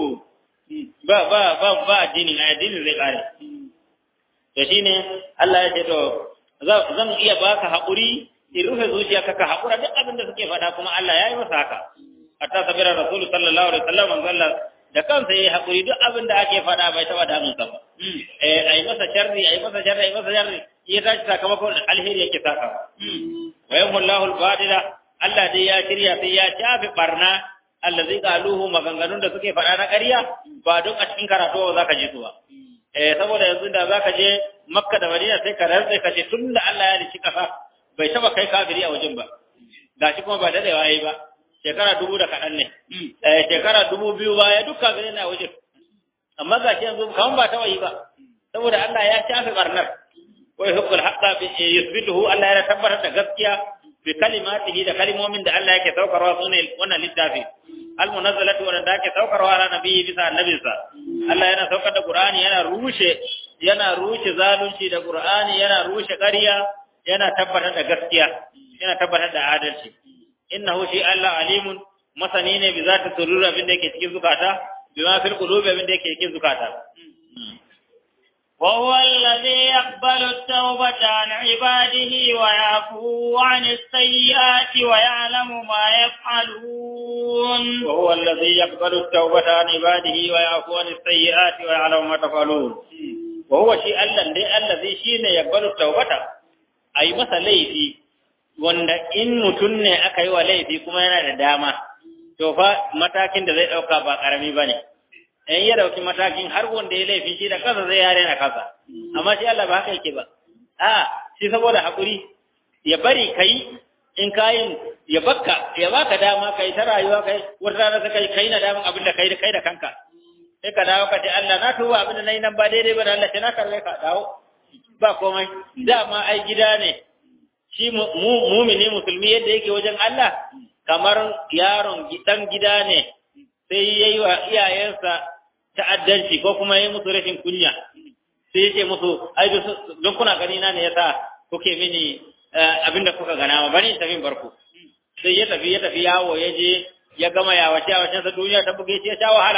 ba ba ba ba addini addini zai kare to shine Allah ya ce to zan iya baka hakuri in rufe zuciyarka ka hakura duk abin da suke faɗa kuma Allah ya yi masa haka hatta sabira rasul sallallahu alaihi wasallam Allah da kansa yayi hakuri duk abin da ake faɗa bai taba damun sa ba eh ai masa sharri ai masa sharri ai masa sharri ya tashi sakamakon alheri yake saka wa yamullahu albadila Allah dai ya shirya sai ya tafi barna allazi qaluhu maganganun da suke faɗa na ƙarya ba don a cikin karatu ba zaka ji su ba eh saboda yanzu da zaka je Makka da Madina sai ka rantsa ka ce tunda Allah ya riki kasa bai taba kai kafiri a wajen ba gashi kuma ba dadewa yayi ba shekara dubu da kaɗan ne eh shekara dubu biyu baya duk kafiri na wajen amma gashi yanzu kaman ba taɓa yi ba saboda Allah ya tafi barnar wa yuhibbul haqqa bi yuthbituhu Allah ya tabbatar da gaskiya bi kalimatihi da kalimomin da Allah yake saukarwa sune wannan littafi almunazzalatu wa da yake saukarwa ala nabiyyi bisa annabinsa Allah yana saukar da Qur'ani yana rushe yana rushe zalunci da Qur'ani yana rushe ƙarya yana tabbatar da gaskiya yana tabbatar da adalci innahu shi Allah alimun masani ne bi zati surur abin da yake cikin zukata bima fil qulubi abin da yake cikin zukata وهو الذي يقبل التوبة عن عباده ويعفو عن السيئات ويعلم ما يفعلون وهو الذي يقبل التوبة عن عباده ويعفو عن السيئات ويعلم ما تفعلون وهو شيء الذي الذي شيء يقبل التوبة أي مثل ليفي wanda in mutum ne aka yi wa laifi kuma yana da dama to fa matakin da zai dauka ba karami bane in ya dauki matakin har wanda ya laifi shi da kansa zai yare na kansa amma shi Allah ba haka yake ba a shi saboda hakuri ya bari kai in kayin ya bakka ya baka dama kai ta rayuwa kai wata rana sai kai kai na daman abin da kai da kai da kanka sai ka dawo ka ce Allah na tuba abin da nayi nan ba daidai ba da Allah sai na karbe ka dawo ba komai dama ai gida ne shi mumini musulmi yadda yake wajen Allah kamar yaron dan gida ne sai yayi wa iyayensa ta'addanci ko kuma yayi musu rashin kunya sai yake musu ai don kuna gani na ne yasa kuke mini abinda kuka gana ma bari tafi barku sai ya tafi ya tafi yawo ya je ya gama yawa ta wacin sa duniya ta buge shi ya sha wahala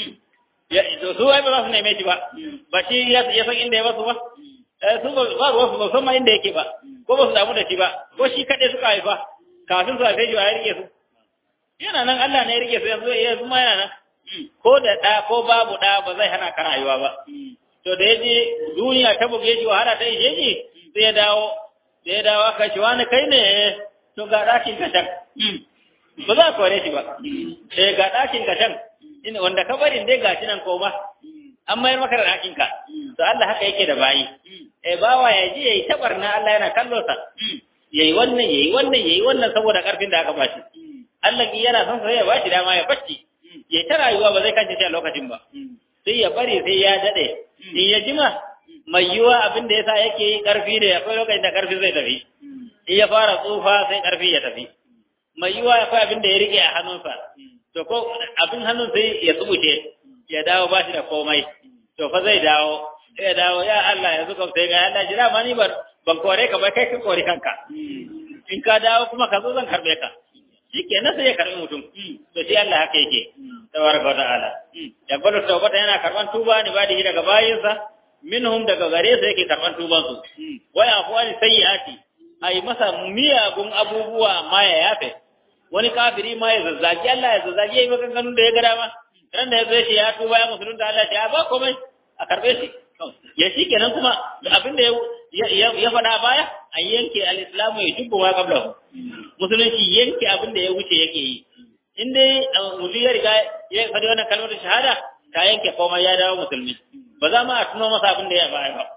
ya to su ai ba za su neme shi ba ba shi ya san inda ya basu ba su ba ba wasu ba san ma inda yake ba ko ba su damu da shi ba ko shi kaɗai suka haifa kafin su haife shi ya rike su yana nan Allah ne ya rike su yanzu ya zuma yana nan ko da ɗa ko babu ɗa ba zai hana ka rayuwa ba to da ya je duniya ta buge shi wahala ta ishe shi sai ya dawo da ya dawo aka ce wani kai ne to ga ɗakin ka can ba za ka kore shi ba sai ga ɗakin ka can wanda ka bari dai gashi nan ko ba an mayar maka da ɗakin ka to Allah haka yake da bayi eh bawa ya ji yayi tabarna Allah yana kallo sa yayi wannan yayi wannan yayi wannan saboda karfin da aka bashi Allah ki yana son sai ya bashi dama ya bacci yayi ta rayuwa ba zai kace shi a lokacin ba sai ya bari sai ya dade in ya jima mai yiwa abin da yasa yake yi karfi da akwai lokacin da karfi zai tafi in ya fara tsufa sai karfi ya tafi mai yiwa akwai abin da ya rike a hannunsa to ko abin hannun sai ya tsubuce ya dawo bashi da komai to fa zai dawo sai ya dawo ya Allah yanzu kam sai ga Allah jira ma ni bar ban kore ka ba kai ka kore kanka in ka dawo kuma ka zo zan karbe ka shikenan sai ya karbi mutum to shi Allah haka yake tabaraka wa ta'ala ya bada tawbata yana karban tuba ne ba da daga bayinsa minhum daga gare sa yake karban tuban su waya afwani sayyiati ai masa miyagun abubuwa ma ya yafe wani kafiri ma ya zazzagi Allah ya zazzagi yayi maka ganun da ya ga dama ran da ya zo shi ya tuba ya musulunta Allah ya ba komai a karbe shi ya shi kenan kuma abin da ya faɗa baya a yanke al-islamu ya dubba ma qablahu musulunci yanke abin da ya wuce yake yi in dai mutum ya riga ya faɗi wannan kalmar shahada ta yanke komai ya dawo musulmi ba za ma a tuno masa abin da ya baya ba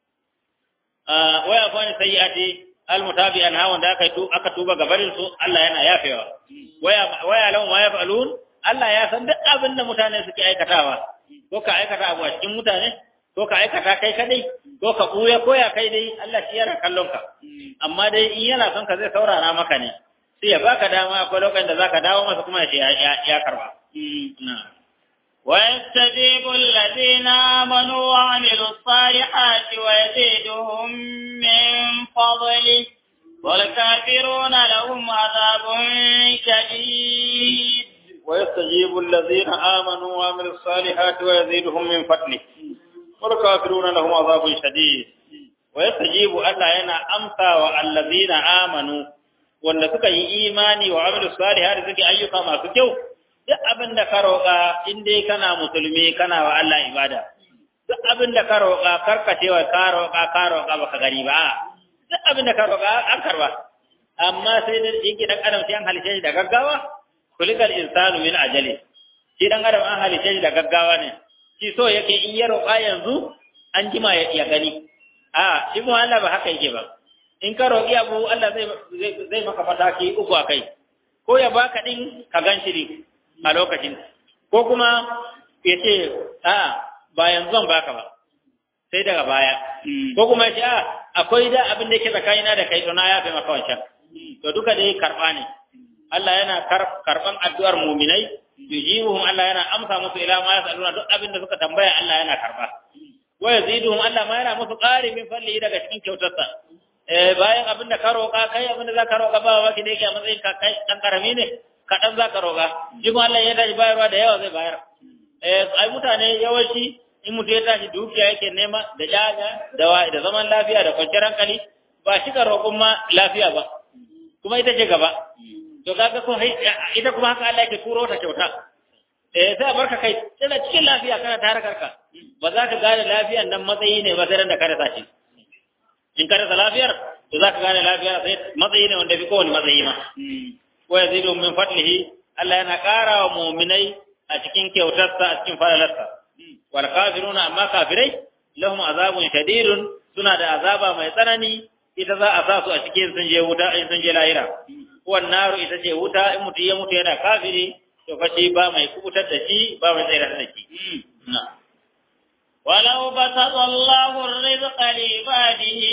waya fani sayyi'ati al-mutabi'an hawan da aka tu aka tuba gabarin su Allah yana yafewa waya waya lawan ma yaf'alun Allah ya san duk abin da mutane suke aikatawa ko ka aikata abu a cikin mutane ko ka aikata kai kadai ko ka buya ko ya kai dai Allah shi yana kallon ka amma dai in yana son ka zai saurara maka ne sai ya baka dama akwai lokacin da zaka dawo masa kuma ya ya karba ويستجيب الذين آمنوا وعملوا الصالحات ويزيدهم من فضله والكافرون لهم عذاب شديد ويستجيب الذين آمنوا وعملوا الصالحات ويزيدهم من فضله والكافرون لهم عذاب شديد ويستجيب الله ينا أمسى والذين آمنوا wanda suka yi imani wa amilu salihati suke ayyuka masu kyau duk abin da ka roƙa in dai kana musulmi kana wa Allah ibada duk abin da ka roƙa karkacewa ka roƙa ka roƙa baka gani ba duk abin da ka roƙa an karba amma sai da yake dan adam sai an halice shi da gaggawa kulikal insanu min ajali shi dan adam an halice shi da gaggawa ne shi so yake in ya roƙa yanzu an jima ya gani a shi mu Allah ba haka yake ba in ka roƙi abu Allah zai zai maka fataki uku akai ko ya baka din ka ganshi din a lokacin ko kuma yace a ba yanzu zan baka ba sai daga baya ko kuma yace a akwai da abin da yake tsakanina da kai to na yafe maka wancan to duka dai karba ne Allah yana karban addu'ar mu'minai yujibuhum Allah yana amsa musu ila ma yasaluna duk abin da suka tambaya Allah yana karba wa yaziduhum Allah ma yana musu ƙari min falli daga cikin kyautarsa eh bayan abin da ka roƙa kai abin da zaka roƙa ba waki da yake a matsayin ka kai dan karami ne ka dan zaka roƙa shi kuma Allah ya dace bayarwa da yawa zai bayar eh ai mutane yawanci in mutum ya tashi dukiya yake nema da jaja da da zaman lafiya da kwanciyar hankali ba shi ka roƙon ma lafiya ba kuma ita ce gaba to kaga ko ita kuma haka Allah yake turo ta kyauta eh sai barka kai tana cikin lafiya kana tare karka ba za ka gane lafiyan nan matsayi ne ba sai da ka rasa shi in ka rasa lafiyar to za ka gane lafiyar sai matsayi ne wanda bi kowane matsayi ma wa yazidu min fadlihi Allah yana ƙara wa mu'minai a cikin kyautarsa a cikin falalarsa wal kafiruna amma kafirai lahum azabun shadidun suna da azaba mai tsanani ita za a sa su a cikin sun je wuta in sun je lahira wan naru ita ce wuta in mutum ya mutu yana kafiri to fa shi ba mai kubutar da shi ba mai tsayar da shi ولو بسط الله الرزق لعباده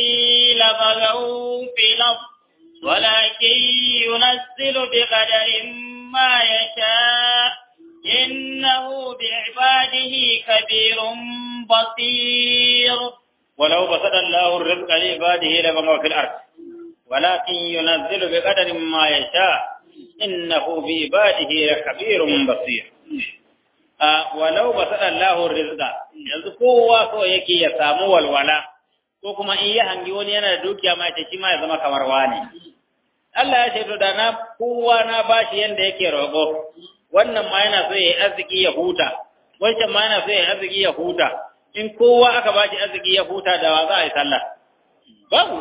لبغوا في الأرض ولكن ينزل بقدر ما يشاء إنه بعباده كبير بصير ولو بسط الله الرزق لعباده لبغوا في الأرض ولكن ينزل بقدر ما يشاء إنه بعباده لخبير بصير walau ba sada Allahu rizqa yanzu kowa so yake ya samu walwala ko kuma in ya hangi wani yana da dukiya ma ce shi ma ya zama kamar wani Allah ya ce to da na kowa na bashi yanda yake rogo wannan ma yana so yayi arziki ya huta wancan ma yana so yayi arziki ya huta in kowa aka bashi arziki ya huta da wa za a yi sallah babu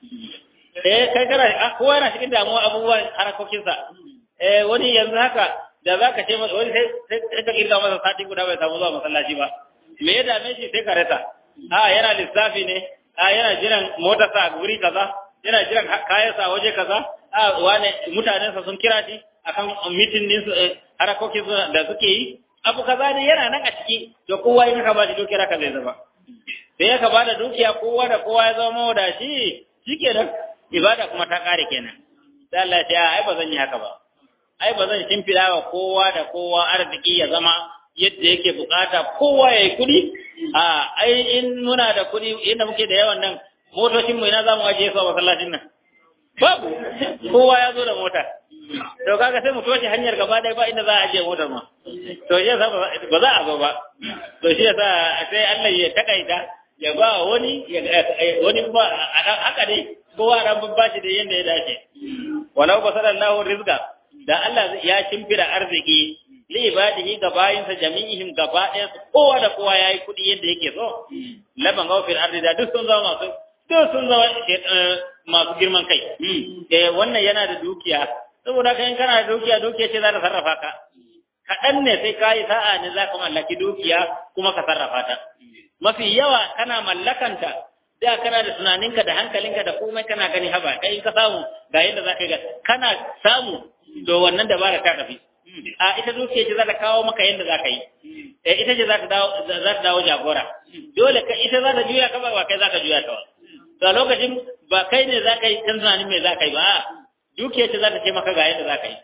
eh kai kana kowa yana cikin damuwa abubuwan harakokinsa eh wani yanzu haka da za ka ce wani sai ka kirga masa sati guda bai samu zuwa masallaci ba me ya dame shi sai ka rasa a yana lissafi ne a yana jiran motarsa a guri kaza yana jiran kayansa a waje kaza a wane mutanensa sun kira shi akan mitin din su harakokin da suke yi abu kaza ne yana nan a ciki to kowa in ka ba shi dukiya ka zai zama sai ka ba da dukiya kowa da kowa ya zama wadashi shikenan ibada kuma ta kare kenan sai Allah ya ce ai ba zan yi haka ba ai ba zan shimfida wa kowa da kowa arziki ya zama yadda yake bukata kowa ya yi kuɗi a ai in muna da kuɗi inda muke da yawan nan motocin mu ina zamu ajiye su a masallacin nan babu kowa ya zo da mota to kaga sai mu toshe hanyar gaba ɗaya ba inda za a ajiye motar ma to shi yasa ba za a zo ba to shi yasa sai Allah ya takaita ya ba wani ya wani ba haka ne kowa ran babbashi da yanda ya dace walau basallallahu rizqa da Allah ya shimfida arziki li ibadihi ga bayinsa jami'ihim gaba ɗaya kowa da kowa yayi kudi yadda yake so laban gafir ardi da duk sun zama masu duk sun zama masu girman kai eh wannan yana da dukiya saboda kai kana da dukiya dukiya ce za ta sarrafa ka kaɗan ne sai kai sa'a ne za ka mallaki dukiya kuma ka sarrafa ta mafi yawa kana mallakanta da kana da tunaninka da hankalinka da komai kana gani haba kai in ka samu ga yadda za ka ga kana samu to wannan dabara ta tafi a ita dukiya ce za ta kawo maka yadda za ka yi eh ita ce za ta dawo za ta dawo jagora dole ka ita za ta juya ka ba kai za ka juya ta to a lokacin ba kai ne za ka yi kan tunanin me za ka yi ba dukiya ce za ta ce maka ga yadda za ka yi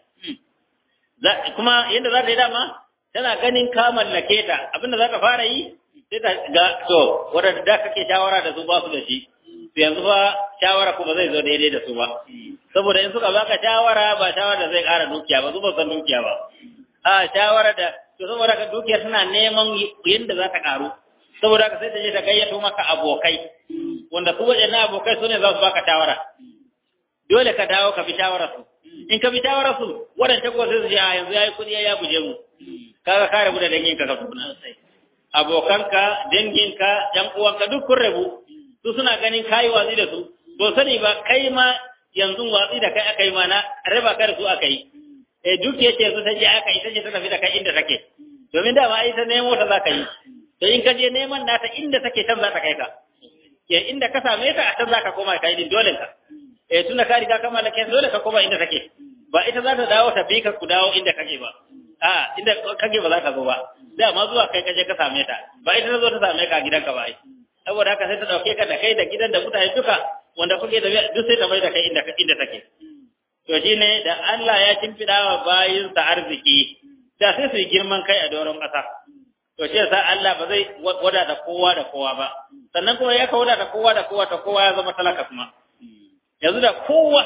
kuma yadda za ta yi dama tana ganin ka mallake ta abinda za ka fara yi sai ta ga to wadanda da kake shawara da su ba su da shi yanzu ba shawara kuma zai zo daidai da su ba saboda in suka baka shawara ba shawara da zai ƙara dukiya ba su ba san dukiya ba a shawara da to saboda ka dukiyar tana neman yadda za ta ƙaru saboda ka sai ta je ta gayyato maka abokai wanda su waɗannan abokai su ne za su baka shawara dole ka dawo ka bi shawarar su in ka bi shawarar su wadanda ko sai su ji a yanzu yayi kudi ya buje mu kaga ka rabu da dangin ka ka kuma sai abokanka danginka yan uwanka duk kun rabu su suna ganin kai watsi da su to sani ba kai ma yanzu watsi da kai akai ma na raba ka da su akai eh duk yace su sai aka ita ce ta tafi da kai inda take domin da ma ai ta nemo ta za ka yi to in ka je neman nata inda take can za ta kai ka ke inda ka same ta a can za ka koma kai din dole ka eh tunda ka riga ka mallake dole ka koma inda take ba ita za ta dawo ta bi ka ku dawo inda kake ba a inda kake ba za ka zo ba da ma zuwa kai kaje ka same ta ba ita ta zo ta same ka gidanka ba ai saboda haka sai ta dauke ka da kai da gidan da mutane duka wanda kuke da duk sai ta mai da kai inda inda take to shine da Allah ya kimfida wa bayin sa arziki da sai su girman kai a doron kasa to shi yasa Allah ba zai wada da kowa da kowa ba sannan kuma ya kauda da kowa da kowa ta kowa ya zama talaka kuma yanzu da kowa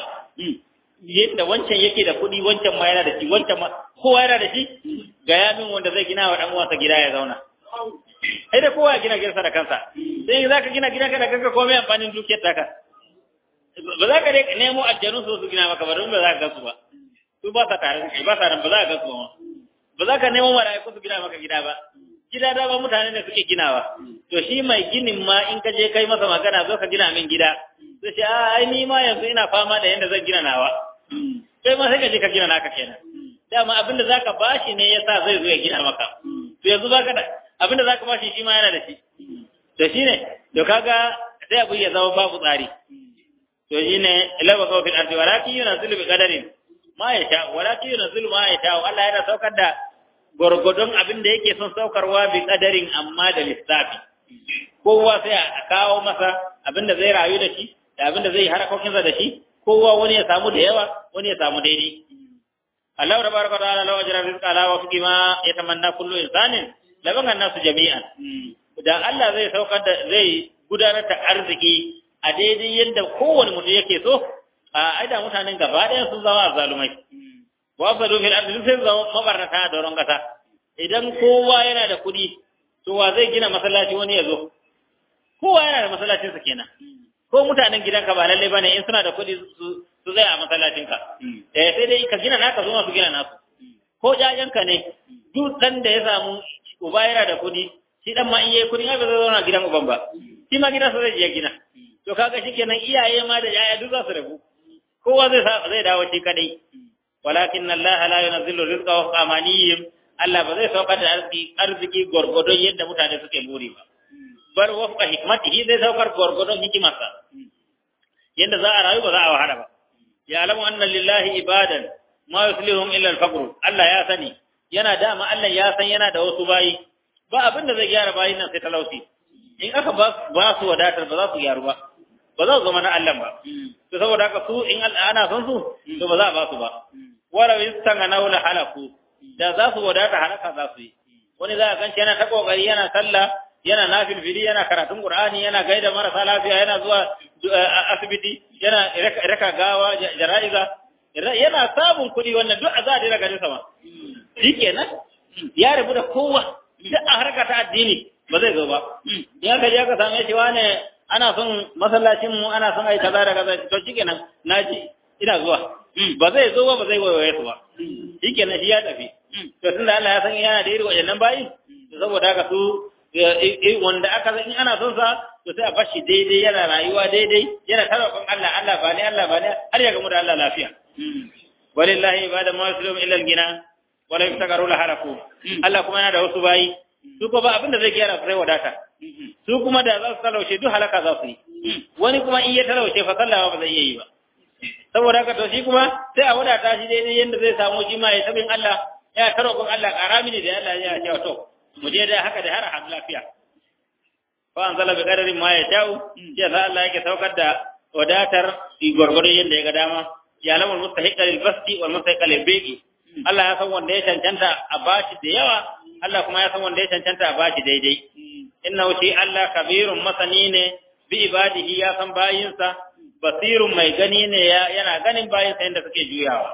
yadda wancan yake da kuɗi wancan ma yana da shi wancan ma kowa yana da shi ga yamin wanda zai gina wa dan uwansa gida ya zauna sai da kowa ya gina gidansa da kansa sai za ka gina gidanka da kanka komai amfanin dukiyar taka ba za ka dai nemo aljanu su su gina maka ba don ba za ka gansu ba su ba sa tare da kai ba sa nan ba za ka gansu ba ba za ka nemo mala'iku su gina maka gida ba gida da ba mutane ne suke ginawa to shi mai ginin ma in ka je kai masa magana zo ka gina min gida sai ce a ai ni ma yanzu ina fama da yanda zan gina nawa sai ma sai ka je ka gina naka kenan dama abinda zaka bashi ne yasa zai zo ya gina maka to yanzu baka da abinda zaka bashi shi ma yana da shi to shine to kaga sai abu ya zama babu tsari to shine laba kawfin ardi walakin yunzilu bi qadarin ma yasha walakin yunzilu ma yasha Allah yana saukar da gurgudun abinda yake son saukarwa bi qadarin amma da lissafi kowa sai a kawo masa abinda zai rayu da shi da abinda zai harakokinsa da shi kowa wani ya samu da yawa wani ya samu daidai Allah tabaraka wa ta'ala law ajra rizqa la wa fi ma yatamanna kullu insanin la banga nasu jami'an da Allah zai saukar da zai gudanar da arziki a daidai yadda kowane mutum yake so a aida mutanen gaba ɗaya sun zama zalumai wa fadu fil ardi sai zama mabarnata da ron kasa idan kowa yana da kuɗi to wa zai gina masallaci wani ya zo kowa yana da masallacin sa kenan ko mutanen gidanka ba lalle bane in suna da kuɗi su su zai a masallacinka eh sai dai ka gina naka zo su gina nasu ko jajanka ne duk dan da ya samu uba yana da kuɗi shi dan ma in yayi kuɗi ba zai zauna gidan uban ba shi ma gidan sa zai je gina to kaga shikenan iyaye ma da yaya duk za su rabu kowa zai zai dawo shi kadai walakin Allah la yunzilu rizqa wa amaniyim Allah ba zai saukar da arziki arziki gurgudon yadda mutane suke buri ba bar wafqa hikmatihi zai saukar gurgudon hikimarsa yanda za a rayu ba za a wahala ba ya alamu anna lillahi ibadan ma yuslihum illa al-faqr Allah ya sani yana dama Allah ya san yana da wasu bayi ba abin da zai gyara bayin nan sai talauci in aka ba ba su wadatar ba za su gyaru ba ba za su zama na Allah ba to saboda haka su in ana son su to ba za a ba su ba wala yastanga nawla halaku da za su wadata halaka za su yi wani za ka ganci yana ta kokari yana sallah yana nafil fili yana karatun qur'ani yana gaida marasa lafiya yana zuwa asibiti yana raka gawa jara'iza yana samun kuɗi wannan duk a za a dira garin sama shikenan ya rabu da kowa duk a harka ta addini ba zai zo ba ya ka je ka same shi wane ana son masallacin mu ana son ai kaza da kaza to shikenan naji ina zuwa ba zai zo ba ba zai waye su ba shikenan shi ya tafi to tunda Allah ya san yana da irin wayannan bayi saboda haka su wanda aka san in ana son sa to sai a bashi daidai yana rayuwa daidai yana tarafin Allah Allah ba ne Allah ba ne har ya gamu da Allah lafiya walillahi ibada ma yuslimu illa al-gina wala yaftakaru la halaku Allah kuma yana da wasu bayi su ko ba abinda zai gyara sai wadata su kuma da za su talauce duk halaka za su yi wani kuma in ya talauce fa sallawa ba zai yi ba saboda haka to shi kuma sai a wadata shi daidai yanda zai samu shi ma ya tabin Allah ya tarafin Allah karami ne da Allah ya ce to mu je da haka da har har lafiya fa anzala bi qadarin ma ya ta'u ya sa Allah yake saukar da wadatar gurgurun yanda ya ga dama ya lamul mustahiqa lil basti wal mustahiqa lil biqi Allah ya san wanda ya cancanta a bashi da yawa Allah kuma ya san wanda ya cancanta a bashi daidai innahu shi Allah kabirun masani ne bi ibadihi ya san bayinsa basirun mai gani ne yana ganin bayinsa yanda suke juyawa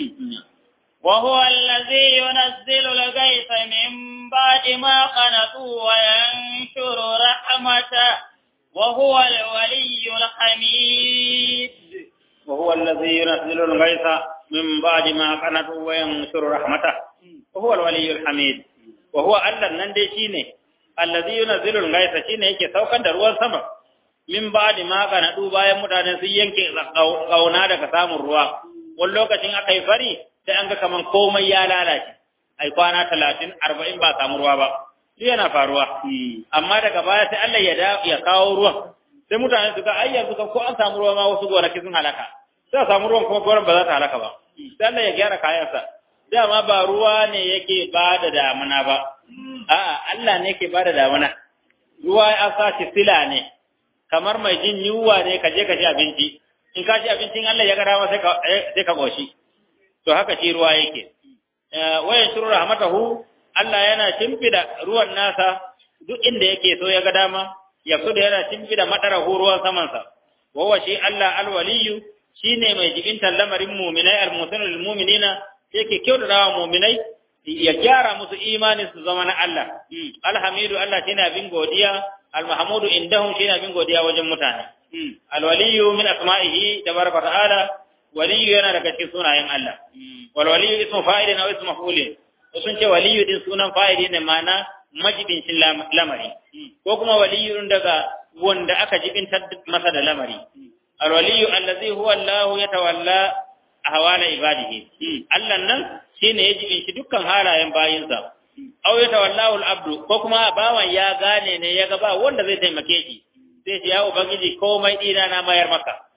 وهو الذي ينزل الغيث من بعد ما قنطوا وينشر رحمته وهو الولي الحميد wa huwa allazi yunzilu al-ghaytha min ba'di ma qanatu wa yanshuru rahmatahu wa huwa al-waliyyul hamid wa huwa Allah nan dai shine allazi yunzilu al-ghaytha shine yake saukar da ruwan sama min ba'di ma qanatu bayan mutane sun yanke kauna daga samun ruwa wani lokacin aka yi fari sai an ga kaman komai ya lalace ai kwana talatin arba'in ba samu ruwa ba shi yana faruwa amma daga baya sai Allah ya ya kawo ruwan sai mutane su ga ai yanzu kan ko an samu ruwa ma wasu gonaki sun halaka sai samu ruwan kuma gonar ba za ta halaka ba sai Allah ya gyara kayansa dama ba ruwa ne yake ba da damuna ba a'a Allah ne yake ba da damuna ruwa ya sa shi sila ne kamar mai jin yunwa ne ka je ka ci abinci in ka ci abincin Allah ya ga dama sai ka sai ka goshi to haka shi ruwa yake wayan shuru rahmatahu Allah yana timfida ruwan nasa duk inda yake so ya ga dama ya fito yana timfida madara ruwan saman sa wawa shi Allah alwaliyu shine mai jibintan lamarin mu'minai almusinul mu'minina yake kyautata mu'minai ya gyara musu imani su zama na Allah alhamidu Allah shine abin godiya almahmudu indahum shine abin godiya wajen mutane alwaliyu min asma'ihi tabaraka ta'ala waliyu yana daga cikin sunayen Allah wal waliyu ismu fa'ilin aw ismu maf'ulin sun ce waliyu din sunan fa'ili ne ma'ana majibincin lamari ko kuma waliyu daga wanda aka jibintar masa da lamari al waliyu allazi huwa Allah yatawalla ahwala ibadihi Allah nan shine ya jibinci dukkan halayen bayinsa aw yatawallahu al abdu ko kuma bawan ya gane ne ya ga ba wanda zai taimake shi sai ya ubangiji komai dina na mayar maka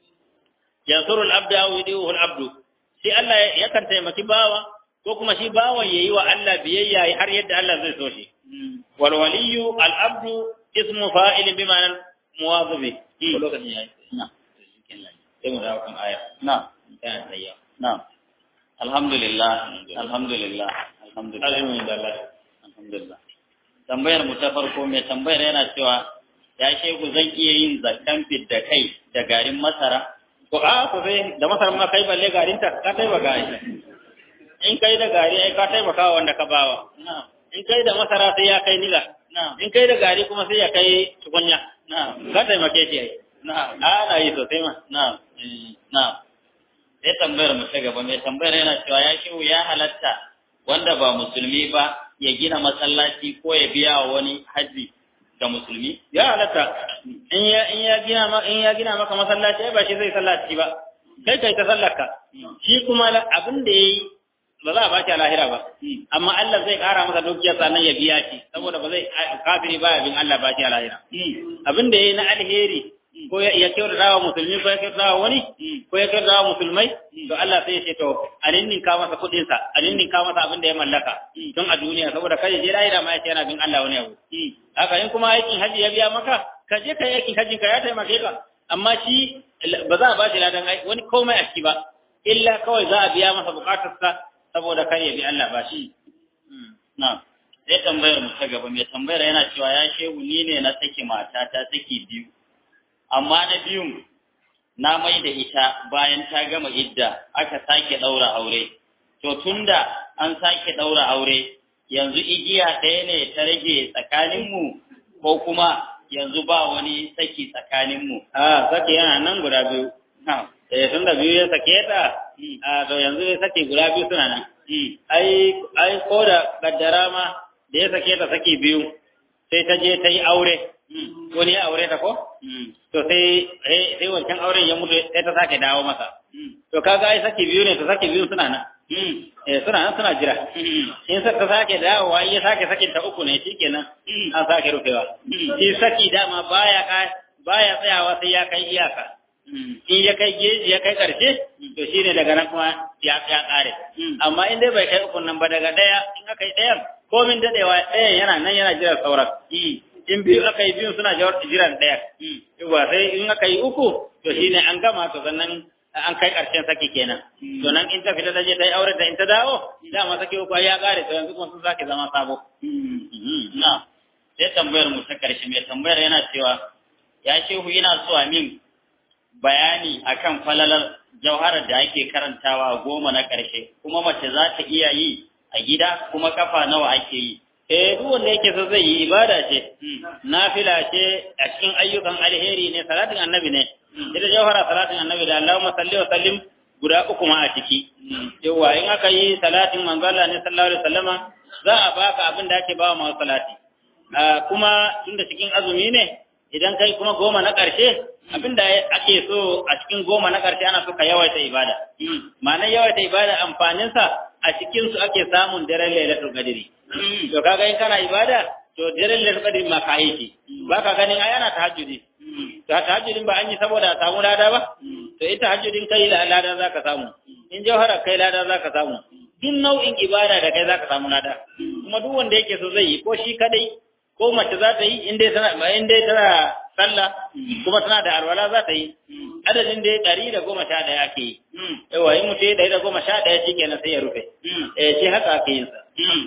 yansurul abda aw yudihu al abdu shi Allah yakan taimaki bawa ko kuma shi bawan yayi wa Allah biyayya har yadda Allah zai so shi wal waliyyu al abdu ismu fa'il bi ma'ana muwazibi ko lokacin yayi na sai mu dawo kan aya na ya tsaya na alhamdulillah alhamdulillah alhamdulillah alhamdulillah tambayar mu ta farko mai tambayar yana cewa ya shehu zan iya yin zakkan fidda kai da garin masara ko a ko sai da masar ma kai balle garin ta ka tai ba gari in kai da gari ai ka tai baka wanda ka bawa in kai da masara sai ya kai nila in kai da gari kuma sai ya kai tukunya ka tai make shi ai na na yi sosai ma na na sai tambayar mu ta gaba mai tambayar yana cewa ya shi ya halatta wanda ba musulmi ba ya gina masallaci ko ya biya wa wani haji ga musulmi ya halatta in ya in ya gina ma in ya gina maka masallaci ba shi zai sallaci ba kai kai ta sallarka shi kuma abin da yayi ba za a ba shi a lahira ba amma Allah zai kara masa dukiyar sannan ya biya shi saboda ba zai kafiri ba bin Allah ba shi a lahira abin da yayi na alheri ko ya kyautata wa musulmi ko ya kyautata wa wani ko ya kyautata wa musulmai to Allah sai ya ce to alinnin ka masa kudin sa alinnin ka masa abin da ya mallaka don a duniya saboda kai je lahira ma ya ce yana bin Allah wani abu haka in kuma aikin haji ya biya maka ka je ka yi aikin hajjin ka ya taimake ka amma shi ba za a ba shi ladan wani komai a ciki ba illa kawai za a biya masa bukatarsa saboda kar ya bi Allah ba shi na sai tambayar mu ta gaba mai tambayar yana cewa ya shehu ni ne na saki mata ta saki biyu amma na biyun na mai da ita bayan ta gama idda aka sake daura aure to tunda an sake daura aure yanzu igiya ɗaya ne ta rage tsakaninmu ko kuma yanzu ba wani saki tsakaninmu a saki yana nan guda biyu eh tun da biyu ya sake ta a to yanzu ya saki guda biyu suna nan ai ai ko da kaddara ma da ya sake ta saki biyu sai ta je ta yi aure wani ya aure ta ko to sai sai wancan auren ya mutu sai ta sake dawo masa to kaga ai saki biyu ne to saki biyu suna nan eh suna nan suna jira in sai ta sake dawowa ya sake sakin ta uku ne shikenan an sake rufewa shi saki dama baya kai baya tsayawa sai ya kai iyaka in ya kai geji ya kai karshe to shine daga nan kuma ya ya kare amma in dai bai kai uku nan ba daga daya in aka yi dayan komin dadewa dayan yana nan yana jira sauran in biyu aka yi biyu suna jiran daya yawa sai in aka yi uku to shine an gama to sannan an kai karshen saki kenan to nan in ta fita ta je ta yi aure da in ta dawo dama saki uku ya kare to yanzu kuma sun sake zama sabo na sai tambayar mu ta karshe mai tambayar yana cewa ya shehu yana so a min bayani akan falalar jauharar da ake karantawa goma na karshe kuma mace za ta iya yi a gida kuma kafa nawa ake yi eh duk wanda yake so zai yi ibada ce nafila ce a cikin ayyukan alheri ne salatin annabi ne ita jawhara salatin annabi da Allahumma salli wa sallim guda uku ma a ciki yawa in aka yi salatin manzo Allah ne sallallahu alaihi wasallama za a baka abin da ake bawa masu salati kuma tunda cikin azumi ne idan kai kuma goma na ƙarshe abinda ake so a cikin goma na ƙarshe ana so ka yawaita ibada ma'anar yawaita ibada amfaninsa a cikin su ake samun daren lailatul qadri to kaga in kana ibada to daren lailatul qadri ma ka yi ba ka ganin ai ana tahajjudi to tahajjudin ba an yi saboda a samu lada ba to ita tahajjudin kai lada zaka samu in jawhara kai lada zaka samu duk nau'in ibada da kai zaka samu lada kuma duk wanda yake so zai yi ko shi kadai ko mace za ta yi in dai tana in dai tana sallah kuma tana da alwala za ta yi adadin dai ɗari da goma sha ɗaya ake yi yawa in mutum ɗari da goma sha ɗaya shi kenan sai ya rufe eh shi haka ake yin sa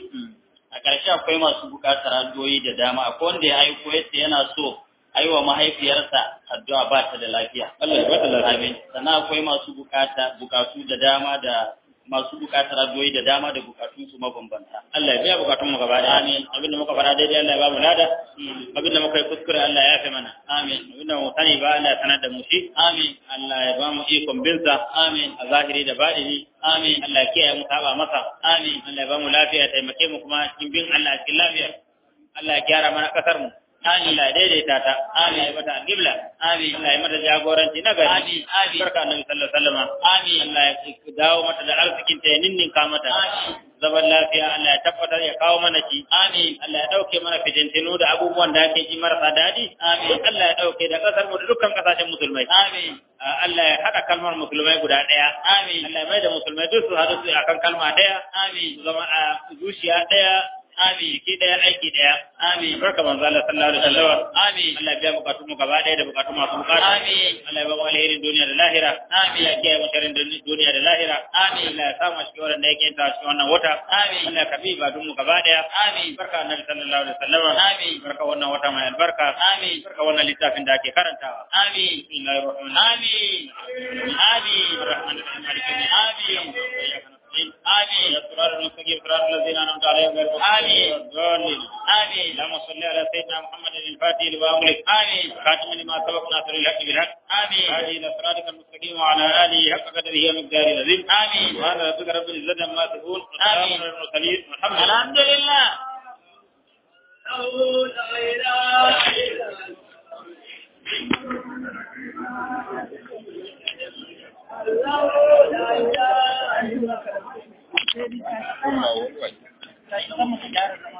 a ƙarshe akwai masu buƙatar addu'o'i da dama akwai wanda ya aiko yace yana so ayi wa mahaifiyarsa addu'a ba ta da lafiya Allah ya bata lafiya amin sannan akwai masu buƙata buƙatu da dama da masu bukatar addu'o'i da dama da bukatun su mabambanta. Allah ya biya bukatun mu gaba da amin. Abin da muka fara daidai Allah ya ba mu lada. Abin da muka yi kuskure Allah ya yafe mana. Amin. Abin da mu sani ba Allah ya sanar da mu shi. Amin. Allah ya ba mu ikon binsa. Amin. A zahiri da baɗini. Amin. Allah ya kiyaye mu saba masa. Amin. Allah ya ba mu lafiya ya taimake mu kuma cikin bin Allah cikin lafiya. Allah ya gyara mana kasar mu. Allah ya daidaita ta. Allah ya mata alƙibla. Amin. Allah ya mata jagoranci na gari. Amin. Amin. Barka annabi sallallahu alaihi wasallam. Amin. Allah ya dawo mata da arzikin ta ya ninninka mata. Amin. Zaman lafiya Allah ya tabbatar ya kawo mana shi. Amin. Allah ya dauke mana fitintinu da abubuwan da ake ji marasa daɗi. Amin. Allah ya dauke da kasar mu da dukkan kasashen musulmai. Amin. Allah ya haɗa kalmar musulmai guda ɗaya. Amin. Allah ya mai da musulmai duk su haɗu su akan kalma ɗaya. Amin. Su zama a zuciya ɗaya. Amin. Ki ɗaya aiki ɗaya. Amin. Barka manzo Allah sallallahu alaihi wasallam. Amin. Allah ya biya bukatun mu gaba ɗaya da bukatun masu bukata. Amin. Allah ya ba mu alherin duniya da lahira. Amin. Allah ya kiyaye mu sharrin duniya da lahira. Amin. Allah ya samu a cikin wannan da yake ta cikin wannan wata. Amin. Allah ya karbi ibadun mu gaba ɗaya. Amin. Barka annabi sallallahu alaihi wasallam. Amin. Barka wannan wata mai albarka. Amin. Barka wannan littafin da ake karantawa. Amin. Bismillahir rahmanir Amin. Amin. rahim. Amin. آمين. الصراط المستقيم صراط الذين أنعمت عليهم غير المغضوب عليهم ولا الضالين. آمين. اللهم صل على سيدنا محمد الفاتح لما أغلق. آمين. خاتم لما سبق ناصر الحق بالحق. آمين. هذه إلى صراطك المستقيم وعلى آله حق قدره ومقداره العظيم. آمين. سبحان ربك رب العزة عما يصفون وسلام آمين. على المرسلين والحمد لله. الحمد لله. Allah